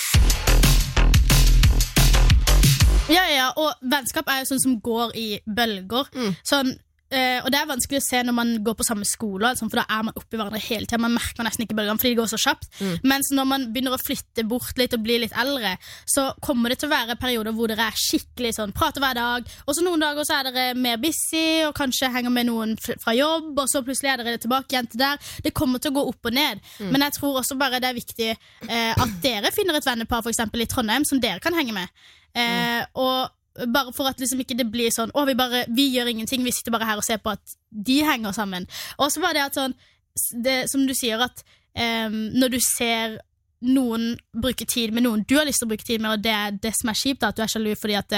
Ja, og vennskap er jo sånn som går i bølger. Sånn, og det er vanskelig å se når man går på samme skole, sånn, for da er man oppe i hverandre hele tiden. Man merker nesten ikke bølgene, fordi det går så kjapt. Mens når man begynner å flytte bort litt og bli litt eldre, så kommer det til å være perioder hvor dere er skikkelig sånn, prater hver dag, og så noen dager så er dere mer busy, og kanskje henger med noen fra jobb, og så plutselig er dere tilbake igjen til der. Det kommer til å gå opp og ned. Men jeg tror også bare det er viktig at dere finner et vennepar, for eksempel i Trondheim, som dere kan henge med. Og bare for at liksom ikke det blir sånn, vi gjør ingenting, vi sitter bare her og ser på at de henger sammen. Og så var det at sånn, som du sier at når du ser noen bruke tid med noen du har lyst til å bruke tid med, og det det som kjipt da, at du sjalu fordi at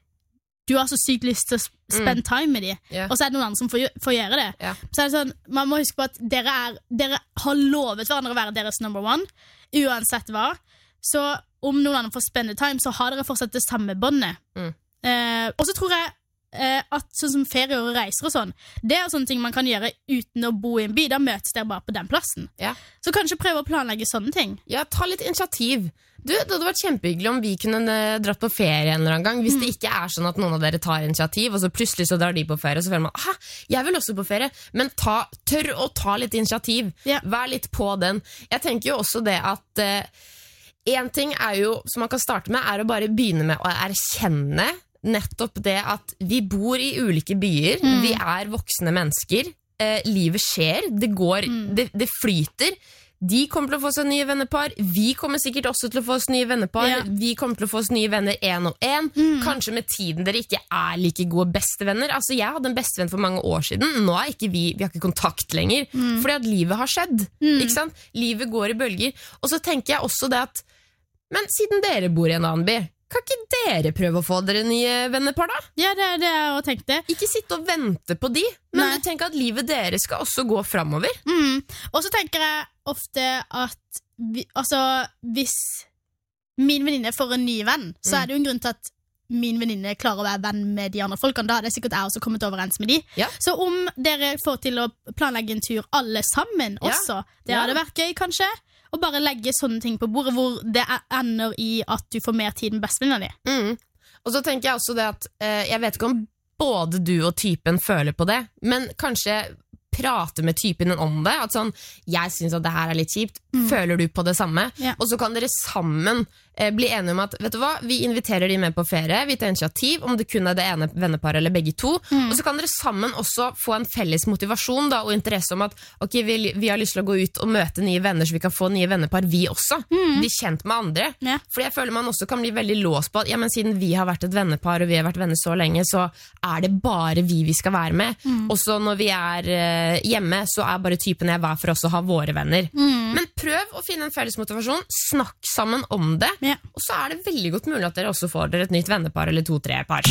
du har så sykt lyst til å spend time med dem, og så det noen andre som får gjøre det. Så det sånn, man må huske på at dere har lovet hverandre å være deres number one, uansett hva. Så om noen andre får spende time, så har dere fortsatt det samme båndet. Og så tror jeg at sånn som ferier og reiser og sånn, det sånne ting man kan gjøre uten å bo i en by, da møtes dere bare på den plassen. Så kanskje prøve å planlegge sånne ting.
Ja, ta litt initiativ. Det hadde vært kjempehyggelig om vi kunne dratt på ferie en eller annen gang, hvis det ikke sånn at noen av dere tar initiativ, og så plutselig så drar de på ferie, og så føler man, jeg vil også på ferie, men tør å ta litt initiativ. Vær litt på den. Jeg tenker jo også det at en ting jo, som man kan starte med, å bare begynne med å erkjenne nettopp det at vi bor i ulike byer, vi voksne mennesker, livet skjer, det flyter. De kommer til å få seg nye vennepar, vi kommer sikkert også til å få oss nye vennepar, vi kommer til å få oss nye venner en og en, kanskje med tiden dere ikke like gode bestevenner. Altså jeg hadde en bestevenn for mange år siden, nå ikke vi har ikke kontakt lenger, fordi at livet har skjedd, ikke sant? Livet går i bølger, og så tenker jeg også det at, men siden dere bor i en annen by, kan ikke dere prøve å få dere nye vennepar da? Ja, det jeg også tenkte. Ikke sitte og vente på de, men tenk at livet dere skal også gå fremover. Og så tenker jeg ofte at hvis min venninne får en ny venn, så det jo en grunn til at min venninne klarer å være venn med de andre folkene. Da det sikkert jeg også kommet overens med de. Så om dere får til å planlegge en tur alle sammen også, det hadde vært gøy kanskje. Og bare legge sånne ting på bordet hvor det ender i at du får mer tid med bestevenninna di. Og så tenker jeg også det at jeg vet ikke om både du og typen føler på det, men kanskje prate med typen om det, at sånn, jeg synes at det her litt kjipt, føler du på det samme? Og så kan dere sammen bli enige om at, vet du hva, vi inviterer de med på ferie, vi tar initiativ, om det kun det ene venneparet eller begge to, og så kan dere sammen også få en felles motivasjon da, og interesse om at, ok, vi har lyst til å gå ut og møte nye venner, så vi kan få nye vennepar, vi også, bli kjent med andre, for jeg føler man også kan bli veldig låst på at, ja, men siden vi har vært et vennepar, og vi har vært venner så lenge, så det bare vi skal være med, og så når vi hjemme, så bare typen jeg var for oss å ha våre venner. Men prøv å finne en felles motivasjon, snakk sammen om det, og så det veldig godt mulig at dere også får dere et nytt vennepar eller 2-3 par.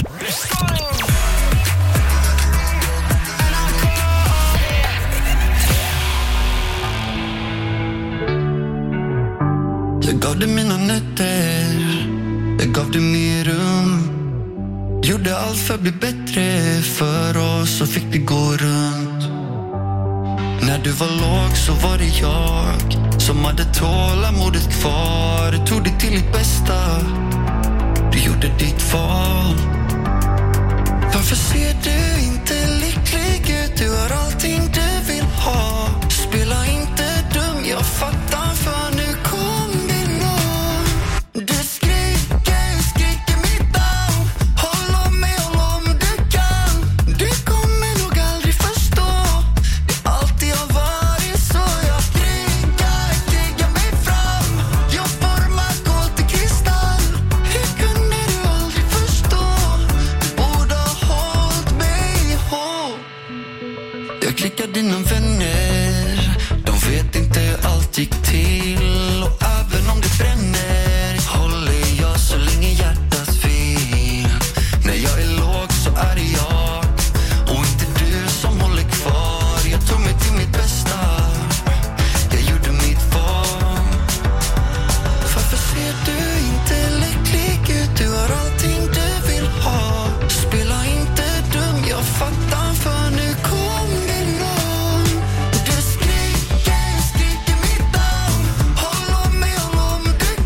Jag gav dig mina nätter, jag gav dig mer rum, gjorde allt för att bli bättre för oss och fick det gå runt. När du var låg så var det jag som hade tålamodet kvar, tog dig till ditt bästa, du gjorde ditt val. Varför ser du inte lycklig ut? Du har allting du vill ha. Spela inte dum, jag fattar, för nu kom vi nå. Du skriker mitt namn, håll om mig om du kan. Du kommer nog aldrig förstå, det alltid har varit så. Jag krigar mig fram, jag formar kol till kristall. Hur kunde du aldrig förstå? Du borde ha hållit mig ihop. Jag klickar dina vänner, de vet inte hur allt gick till. Och även om det bränner, håller jag så länge hjärtat vill. När jag låg så det jag, och inte du som håller kvar. Jag tog mig till mitt bästa, jag gjorde mitt val. Varför ser du inte lycklig ut? Du har allting du vill ha. Spela inte dum, jag fattar, för nu kom vi någon. Du skriker mitt namn, håll om mig om du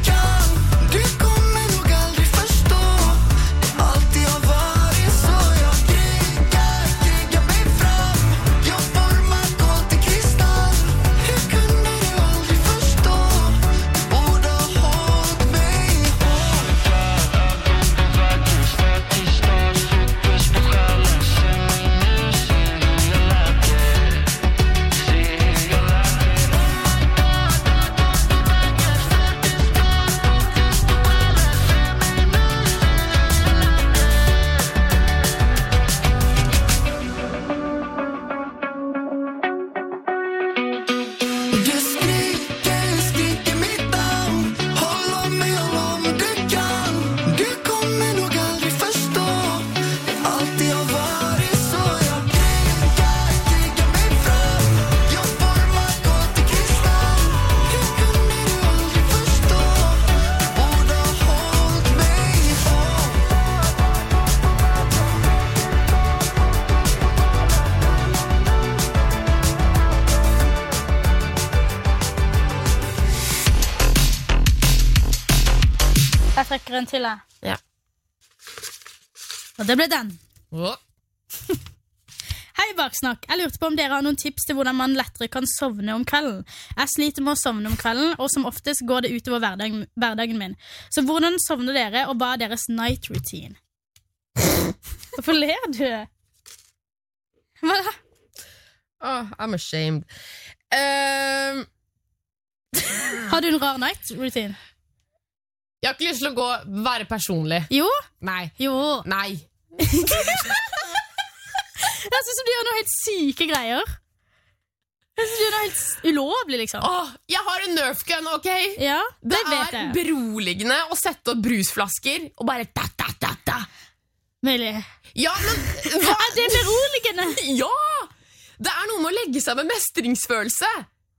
trykker en til jeg.
Ja.
Og det ble den. Hei, Baksnakk. Jeg lurte på om dere har noen tips til hvordan man lettere kan sovne om kvelden. Jeg sliter med å sovne om kvelden, og som oftest går det utover hverdagen min. Så hvordan sovner dere, og hva er deres night routine? Hvorfor ler du? Hva da?
I'm ashamed.
Har du en rar night routine?
Jeg har ikke lyst til å være personlig.
Jo?
Nei.
Jo.
Nei.
Jeg synes du gjør noe helt syke greier. Jeg synes du gjør noe helt ulovlig, liksom.
Jeg har en Nerf gun, ok?
Ja, det vet jeg.
Det er beroligende å sette opp brusflasker og bare da.
Mulig.
Ja, men
er det beroligende?
Ja! Det er noe med å legge seg med mestringsfølelse.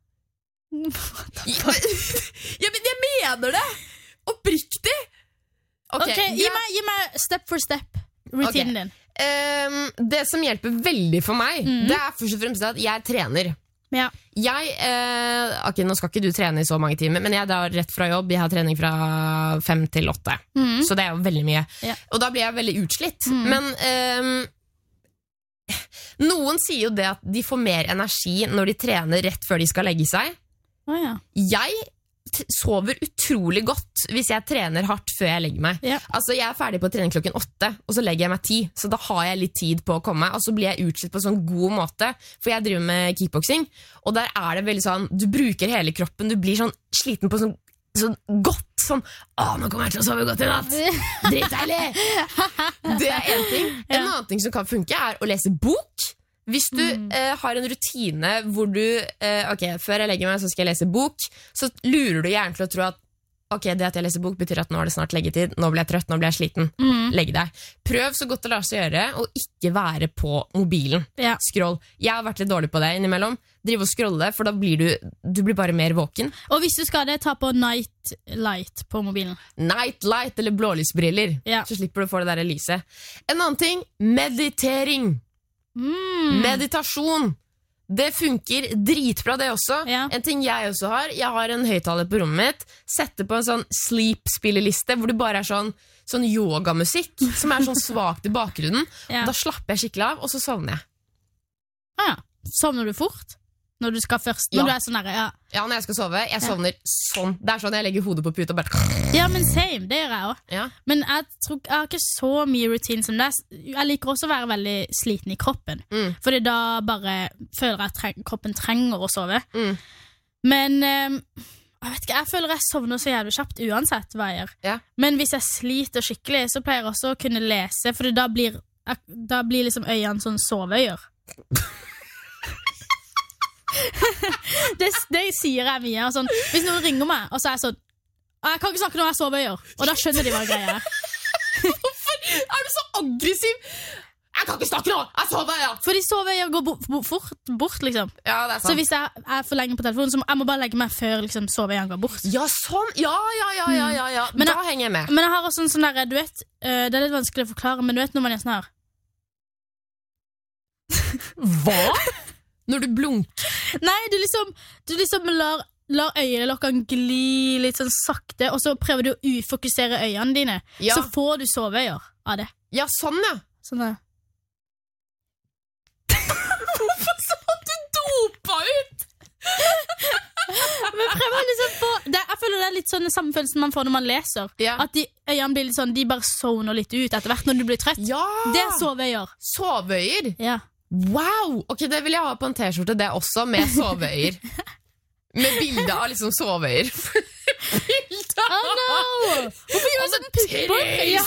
Jeg mener det. Oppriktig.
Ok, gi meg step for step routinen din.
Det som hjelper veldig for meg, det er først og fremst at jeg trener.
Ja.
Ok, nå skal ikke du trene i så mange timer, men jeg drar rett fra jobb. Jeg har trening fra 5 til 8, så det er jo veldig mye.
Ja.
Og da blir jeg veldig utslitt. Men noen sier jo det at de får mer energi når de trener rett før de skal legge seg. Jeg sover utrolig godt hvis jeg trener hardt før jeg legger meg. Altså, jeg er ferdig på trening klokken 8, og så legger jeg meg 10, så da har jeg litt tid på å komme, og så blir jeg utslitt på en sånn god måte, for jeg driver med kickboxing, og der er det veldig sånn, du bruker hele kroppen, du blir sånn sliten på sånn godt, sånn, nå kommer jeg til å sove godt i natt, dritdeilig. Det er en ting. En annen ting som kan funke er å lese bok. Hvis du har en rutine hvor du, før jeg legger meg så skal jeg lese bok, så lurer du hjernen til å tro at det at jeg leser bok betyr at nå er det snart leggetid, nå blir jeg trøtt, nå blir jeg sliten. Legg deg. Prøv så godt det lar seg gjøre, og ikke være på mobilen. Scroll. Jeg har vært litt dårlig på det innimellom. Driv og scrolle, for da blir du blir bare mer våken.
Og hvis du skal det, ta på night light på mobilen.
Night light eller blålysbriller, så slipper du å få det der lyset. En annen ting, meditering. Meditasjon. Det funker dritbra det også. En ting jeg også har, jeg har en høyttaler på rommet mitt, setter på en sånn sleep-spilleliste hvor det bare er sånn yogamusikk som er sånn svagt i bakgrunnen. Da slapper jeg skikkelig av, og så sovner jeg.
Sovner du fort? Når du skal først, når du er sånn her,
Ja, når jeg skal sove, jeg sovner sånn. Det er sånn jeg legger hodet på puta og bare
Ja, men same, det gjør jeg også. Men jeg har ikke så mye rutine som det. Jeg liker også å være veldig sliten i kroppen, fordi da bare føler jeg at kroppen trenger å sove. Men jeg vet ikke, jeg føler jeg sovner så jævlig kjapt uansett hva jeg gjør. Men hvis jeg sliter skikkelig, så pleier jeg også å kunne lese, fordi da blir liksom øynene sånn soveøyer. det sier jeg mye sånn, hvis noen ringer meg og så er jeg sånn, jeg kan ikke snakke når jeg soveøyer, og da skjønner de hva greia er.
Hvorfor er du så aggressiv? Jeg kan ikke snakke nå, jeg soveøyer.
Fordi soveøyer går bort liksom.
Ja, det er sant.
Så hvis jeg er for lenge på telefonen, så jeg må bare legge meg før liksom, soveøyeren går bort.
Ja, sånn, ja. Men da henger jeg med.
Men jeg har også en sånn der, du vet, det er litt vanskelig å forklare, men du vet når man er sånn her.
Hva? Når du blunker?
Nei, du liksom lar øyelokkene gli litt sånn sakte, og så prøver du å ufokusere øynene dine. Så får du soveøyer av det.
Ja, sånn ja.
Sånn ja.
Hvorfor så at du dopa ut?
Men prøver liksom på jeg føler det er litt sånn samme følelsen man får når man leser. At øynene blir litt sånn, de bare zoner litt ut etter hvert når du blir trøtt. Det er soveøyer.
Soveøyer?
Ja.
Wow, ok, det vil jeg ha på en t-skjorte, det også, med soveøyer. Med bilder av liksom soveøyer.
No! Hvorfor gjør du sånn pupper?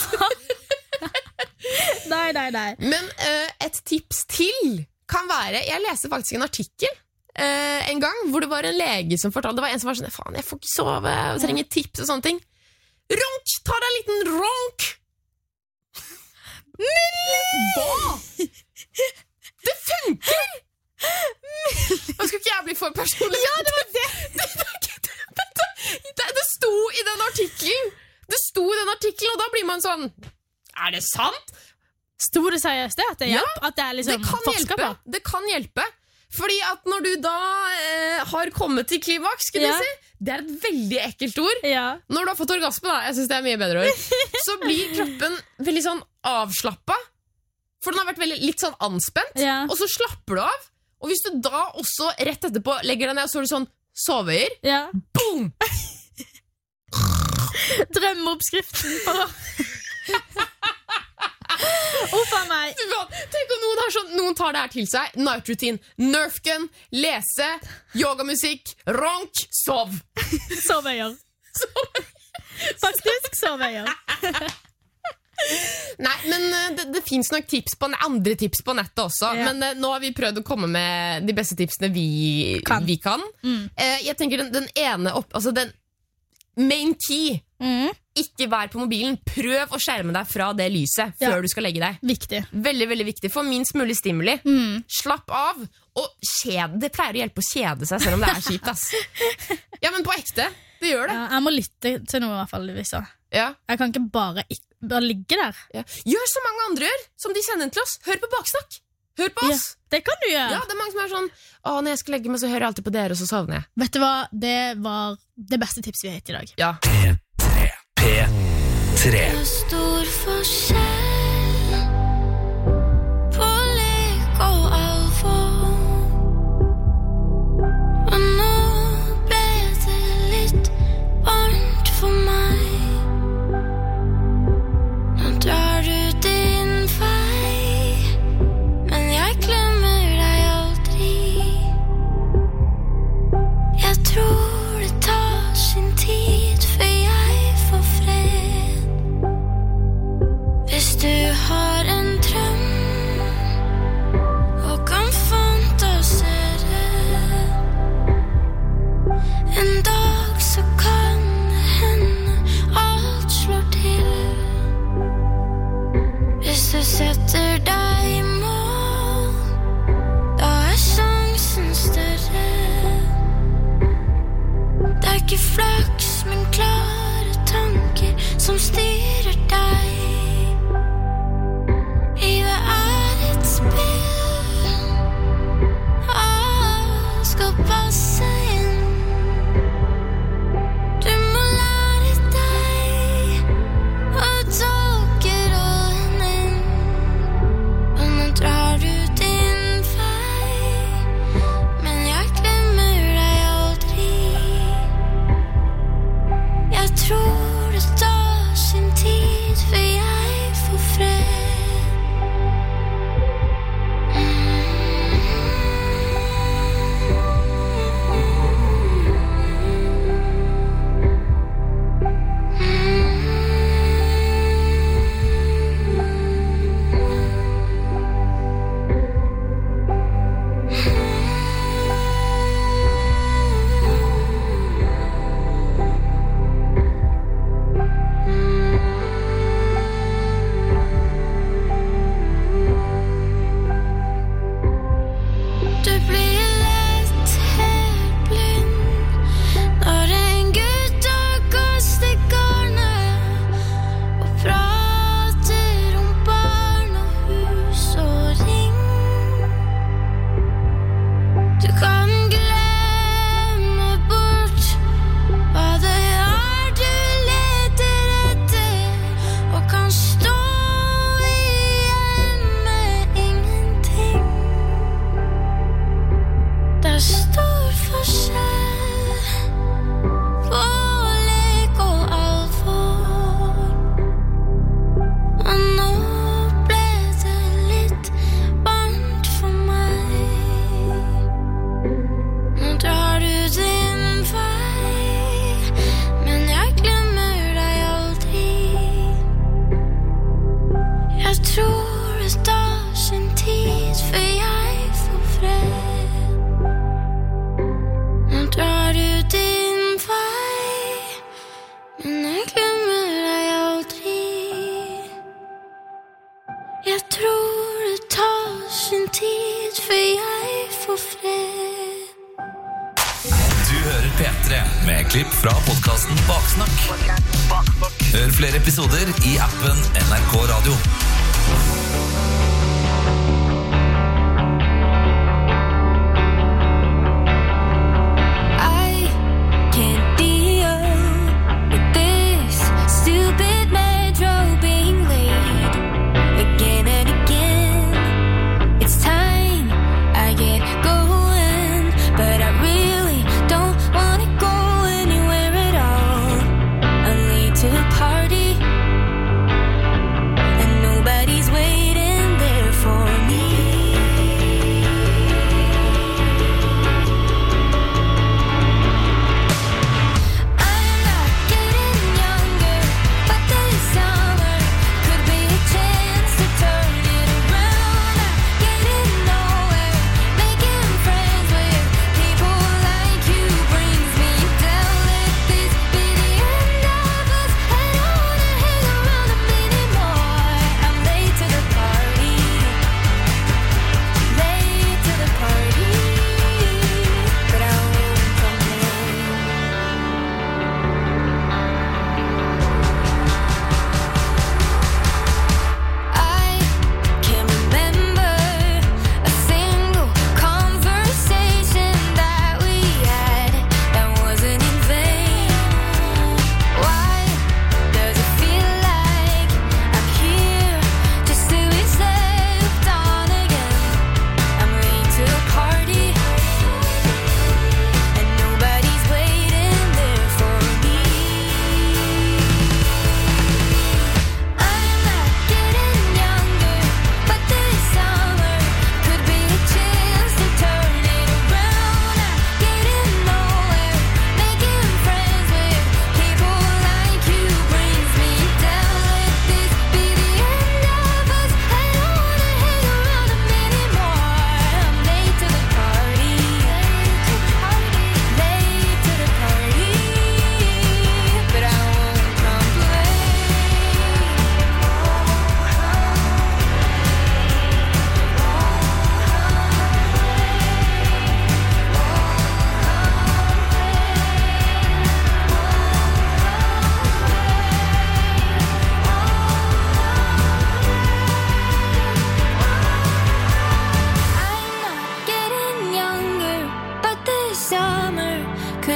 Nei.
Men et tips til kan være, jeg leste faktisk en artikkel en gang, hvor det var en lege som fortalte, det var en som var sånn, faen, jeg får ikke sove, jeg trenger tips og sånne ting. Ronk, ta deg en liten ronk! Hva? Det funker! Nå skal ikke jeg bli for personlig.
Ja, det var det.
Det sto i den artikkelen. Og da blir man sånn, er det sant?
Sto det seriøst det? At det hjelper? At det er liksom forsket på?
Det kan hjelpe. Fordi at når du da har kommet til klimaks, skal du si, Det et veldig ekkelt ord. Når du har fått orgasme, da, jeg synes det mye bedre ord, så blir kroppen veldig sånn avslappet. For den har vært litt sånn anspent, og så slapper du av. Og hvis du da også rett etterpå legger deg ned, og så har du sånn soveøyer, boom!
Drømmeoppskriften på Uffa meg.
Tenk om noen tar det her til seg. Night routine, Nerf gun, lese, yogamusikk, ronk, sov.
Soveøyer. Faktisk soveøyer.
Nei, men det finnes nok andre tips på nettet også. Men nå har vi prøvd å komme med de beste tipsene vi kan. Jeg tenker den ene den main key, ikke vær på mobilen. Prøv å skjerme deg fra det lyset før du skal legge deg.
Viktig.
Veldig, veldig viktig. Få minst mulig stimuli. Slapp av. Og det pleier å hjelpe å kjede seg, selv om det kjipt, ass. Ja, men på ekte. Det gjør det.
Jeg må lytte til noe i hvert fall. Jeg kan ikke bare ligge der.
Gjør som mange andre gjør, som de sender til oss. Hør på Baksnakk. Hør på oss.
Det kan du gjøre.
Ja, det mange som sånn, når jeg skal legge meg, så hører jeg alltid på dere, og så sovner jeg.
Vet du hva? Det var det beste tipset vi har gitt i dag.
Ja.
P3.
Stor forskjell på lek og alvor. Og nå ble det litt varmt for meg. Nå drar du din vei, men jeg glemmer deg aldri. Jeg tror det tar sin tid før jeg får fred. Hvis du har en drøm og kan fantasere, en dag så kan det hende alt slår til. Hvis du setter deg i mål, da sjansen større. Det ikke flaks, men klare tanker som styrer deg. Livet et spill, alt skal passe inn. Du må lære deg å tolke rollen inn. Og nå drar du din vei, men jeg glemmer deg aldri. Jeg tror det tar sin tid før jeg får fred. Du blir lett helt blind når en gutt har kastet garnet og prater om barn og hus og ring. Du kan glemme bort hva det du leter etter, og kan stå igjen med ingenting. Det stor forskjell på lek og alvor. Og nå ble det litt varmt for meg. Nå drar du din vei, men jeg glemmer deg aldri. Jeg tror det tar sin tid før jeg får fred. Nå drar du din vei, men jeg glemmer deg aldri. Jeg tror det tar sin tid før jeg får fred.
Du hører P3 med klipp fra podcasten Baksnakk. Hør flere episoder i appen NRK Radio.
I can't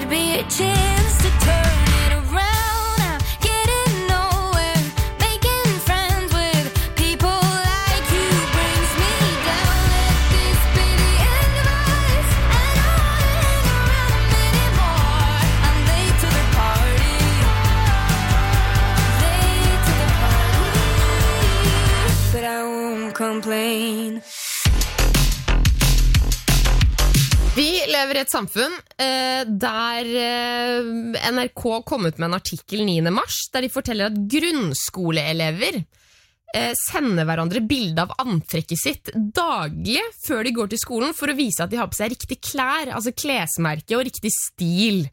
could be a chance to turn it around. I'm getting nowhere, making friends with people like you brings me down. Let this be the end of us. I don't wanna hang around anymore. I'm late to the party, late to the party, but I won't complain.
Vi lever i et samfunn der NRK kom ut med en artikkel 9. mars, der de forteller at grunnskoleelever sender hverandre bilde av antrekket sitt daglig før de går til skolen for å vise at de har på seg riktig klær, altså klesmerke og riktig stil.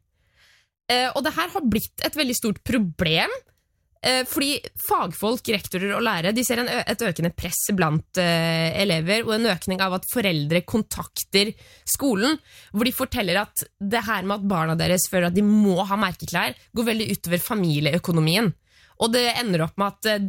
Og det her har blitt et veldig stort problem, fordi fagfolk, rektorer og lærere, de ser et økende press blant elever, og en økning av at foreldre kontakter skolen, hvor de forteller at det her med at barna deres føler at de må ha merkeklær, går veldig utover familieøkonomien. Og det ender opp med at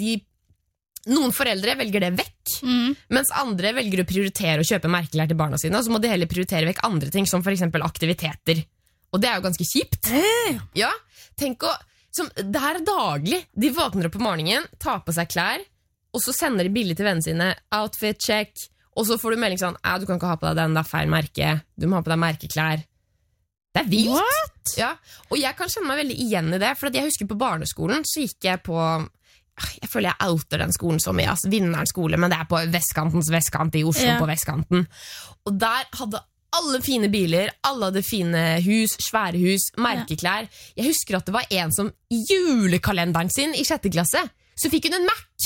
noen foreldre velger det vekk, mens andre velger å prioritere å kjøpe merkeklær til barna sine, og så må de heller prioritere vekk andre ting, som for eksempel aktiviteter. Og det er jo ganske kjipt. Ja, tenk å det her er daglig. De våkner opp på morgenen, tar på seg klær, og så sender de bilder til vennene sine, outfit check, og så får du melding sånn, du kan ikke ha på deg den, det er feil merke, du må ha på deg merkeklær. Det er vilt. What? Ja, og jeg kan kjenne meg veldig igjen i det, for jeg husker på barneskolen, så gikk jeg på, jeg føler jeg outer den skolen som jeg, Vinneren skole, men det er på vestkantens vestkant i Oslo, på vestkanten. Og der hadde alle fine biler, alle hadde fine hus, svære hus, merkeklær. Jeg husker at det var en som i julekalenderen sin i 6. klasse, så fikk hun en Mac.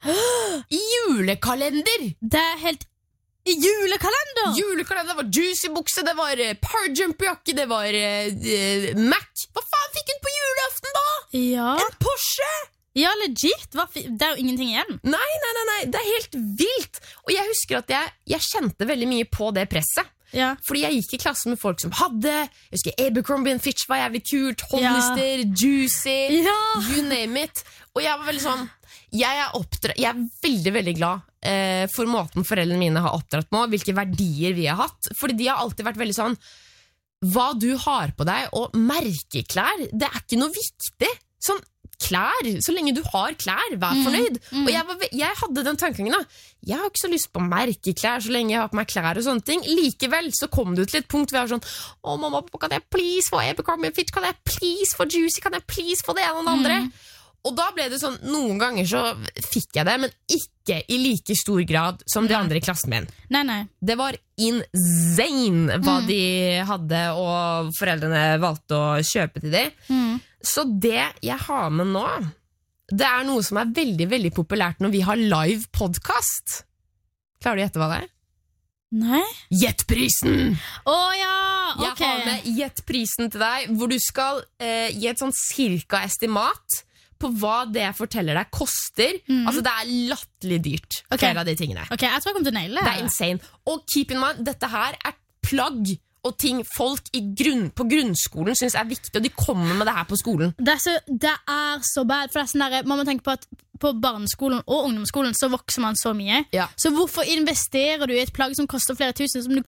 I julekalender! Det er helt... I julekalender? Julekalender, det var juicy bukse, det var parjump-jakke, det var Mac. Hva faen fikk hun på julaften da? Ja. En Porsche! Ja, legit. Det er jo ingenting igjen. Nei, det er helt vilt. Og jeg husker at jeg kjente veldig mye på det presset. Ja. Fordi jeg gikk i klasse med folk som hadde, jeg husker Abercrombie & Fitch var jævlig kult, Hollister, Juicy, you name it. Og jeg var veldig sånn, jeg er veldig, veldig glad for måten foreldrene mine har oppdratt på, hvilke verdier vi har hatt. Fordi de har alltid vært veldig sånn, hva du har på deg og merkeklær, det er ikke noe viktig. Sånn, klær, så lenge du har klær, vær fornøyd. Og jeg hadde den tankegangen da, jeg har ikke så lyst på merkeklær så lenge jeg har på meg klær og sånne ting. Likevel så kom du til et punkt hvor jeg var sånn, mamma, kan jeg please få Abercrombie & Fitch, kan jeg please få Juicy, kan jeg please få det ene og det andre? Og da ble det sånn, noen ganger så fikk jeg det, men ikke i like stor grad som de andre i klassen min. Nei. Det var insane hva de hadde, og foreldrene valgte å kjøpe til dem. Så det jeg har med nå, det er noe som er veldig, veldig populært når vi har live podcast. Klarer du å gjette hva det er? Nei. Gjettprisen! Ja, ok. Jeg har med gjettprisen til deg, hvor du skal gi et sånn cirka estimat på hva det jeg forteller deg koster. Altså det er latterlig dyrt, flere av de tingene. Ok, jeg tror jeg kommer til å naile det. Det er insane. Og keep in mind, dette her er plagg og ting folk på grunnskolen synes er viktig, og de kommer med det her på skolen. Det er så bad, for det er sånn der, man må tenke på at på barneskolen og ungdomsskolen så vokser man så mye. Ja. Så hvorfor investerer du i et plagg som koster flere tusen, som du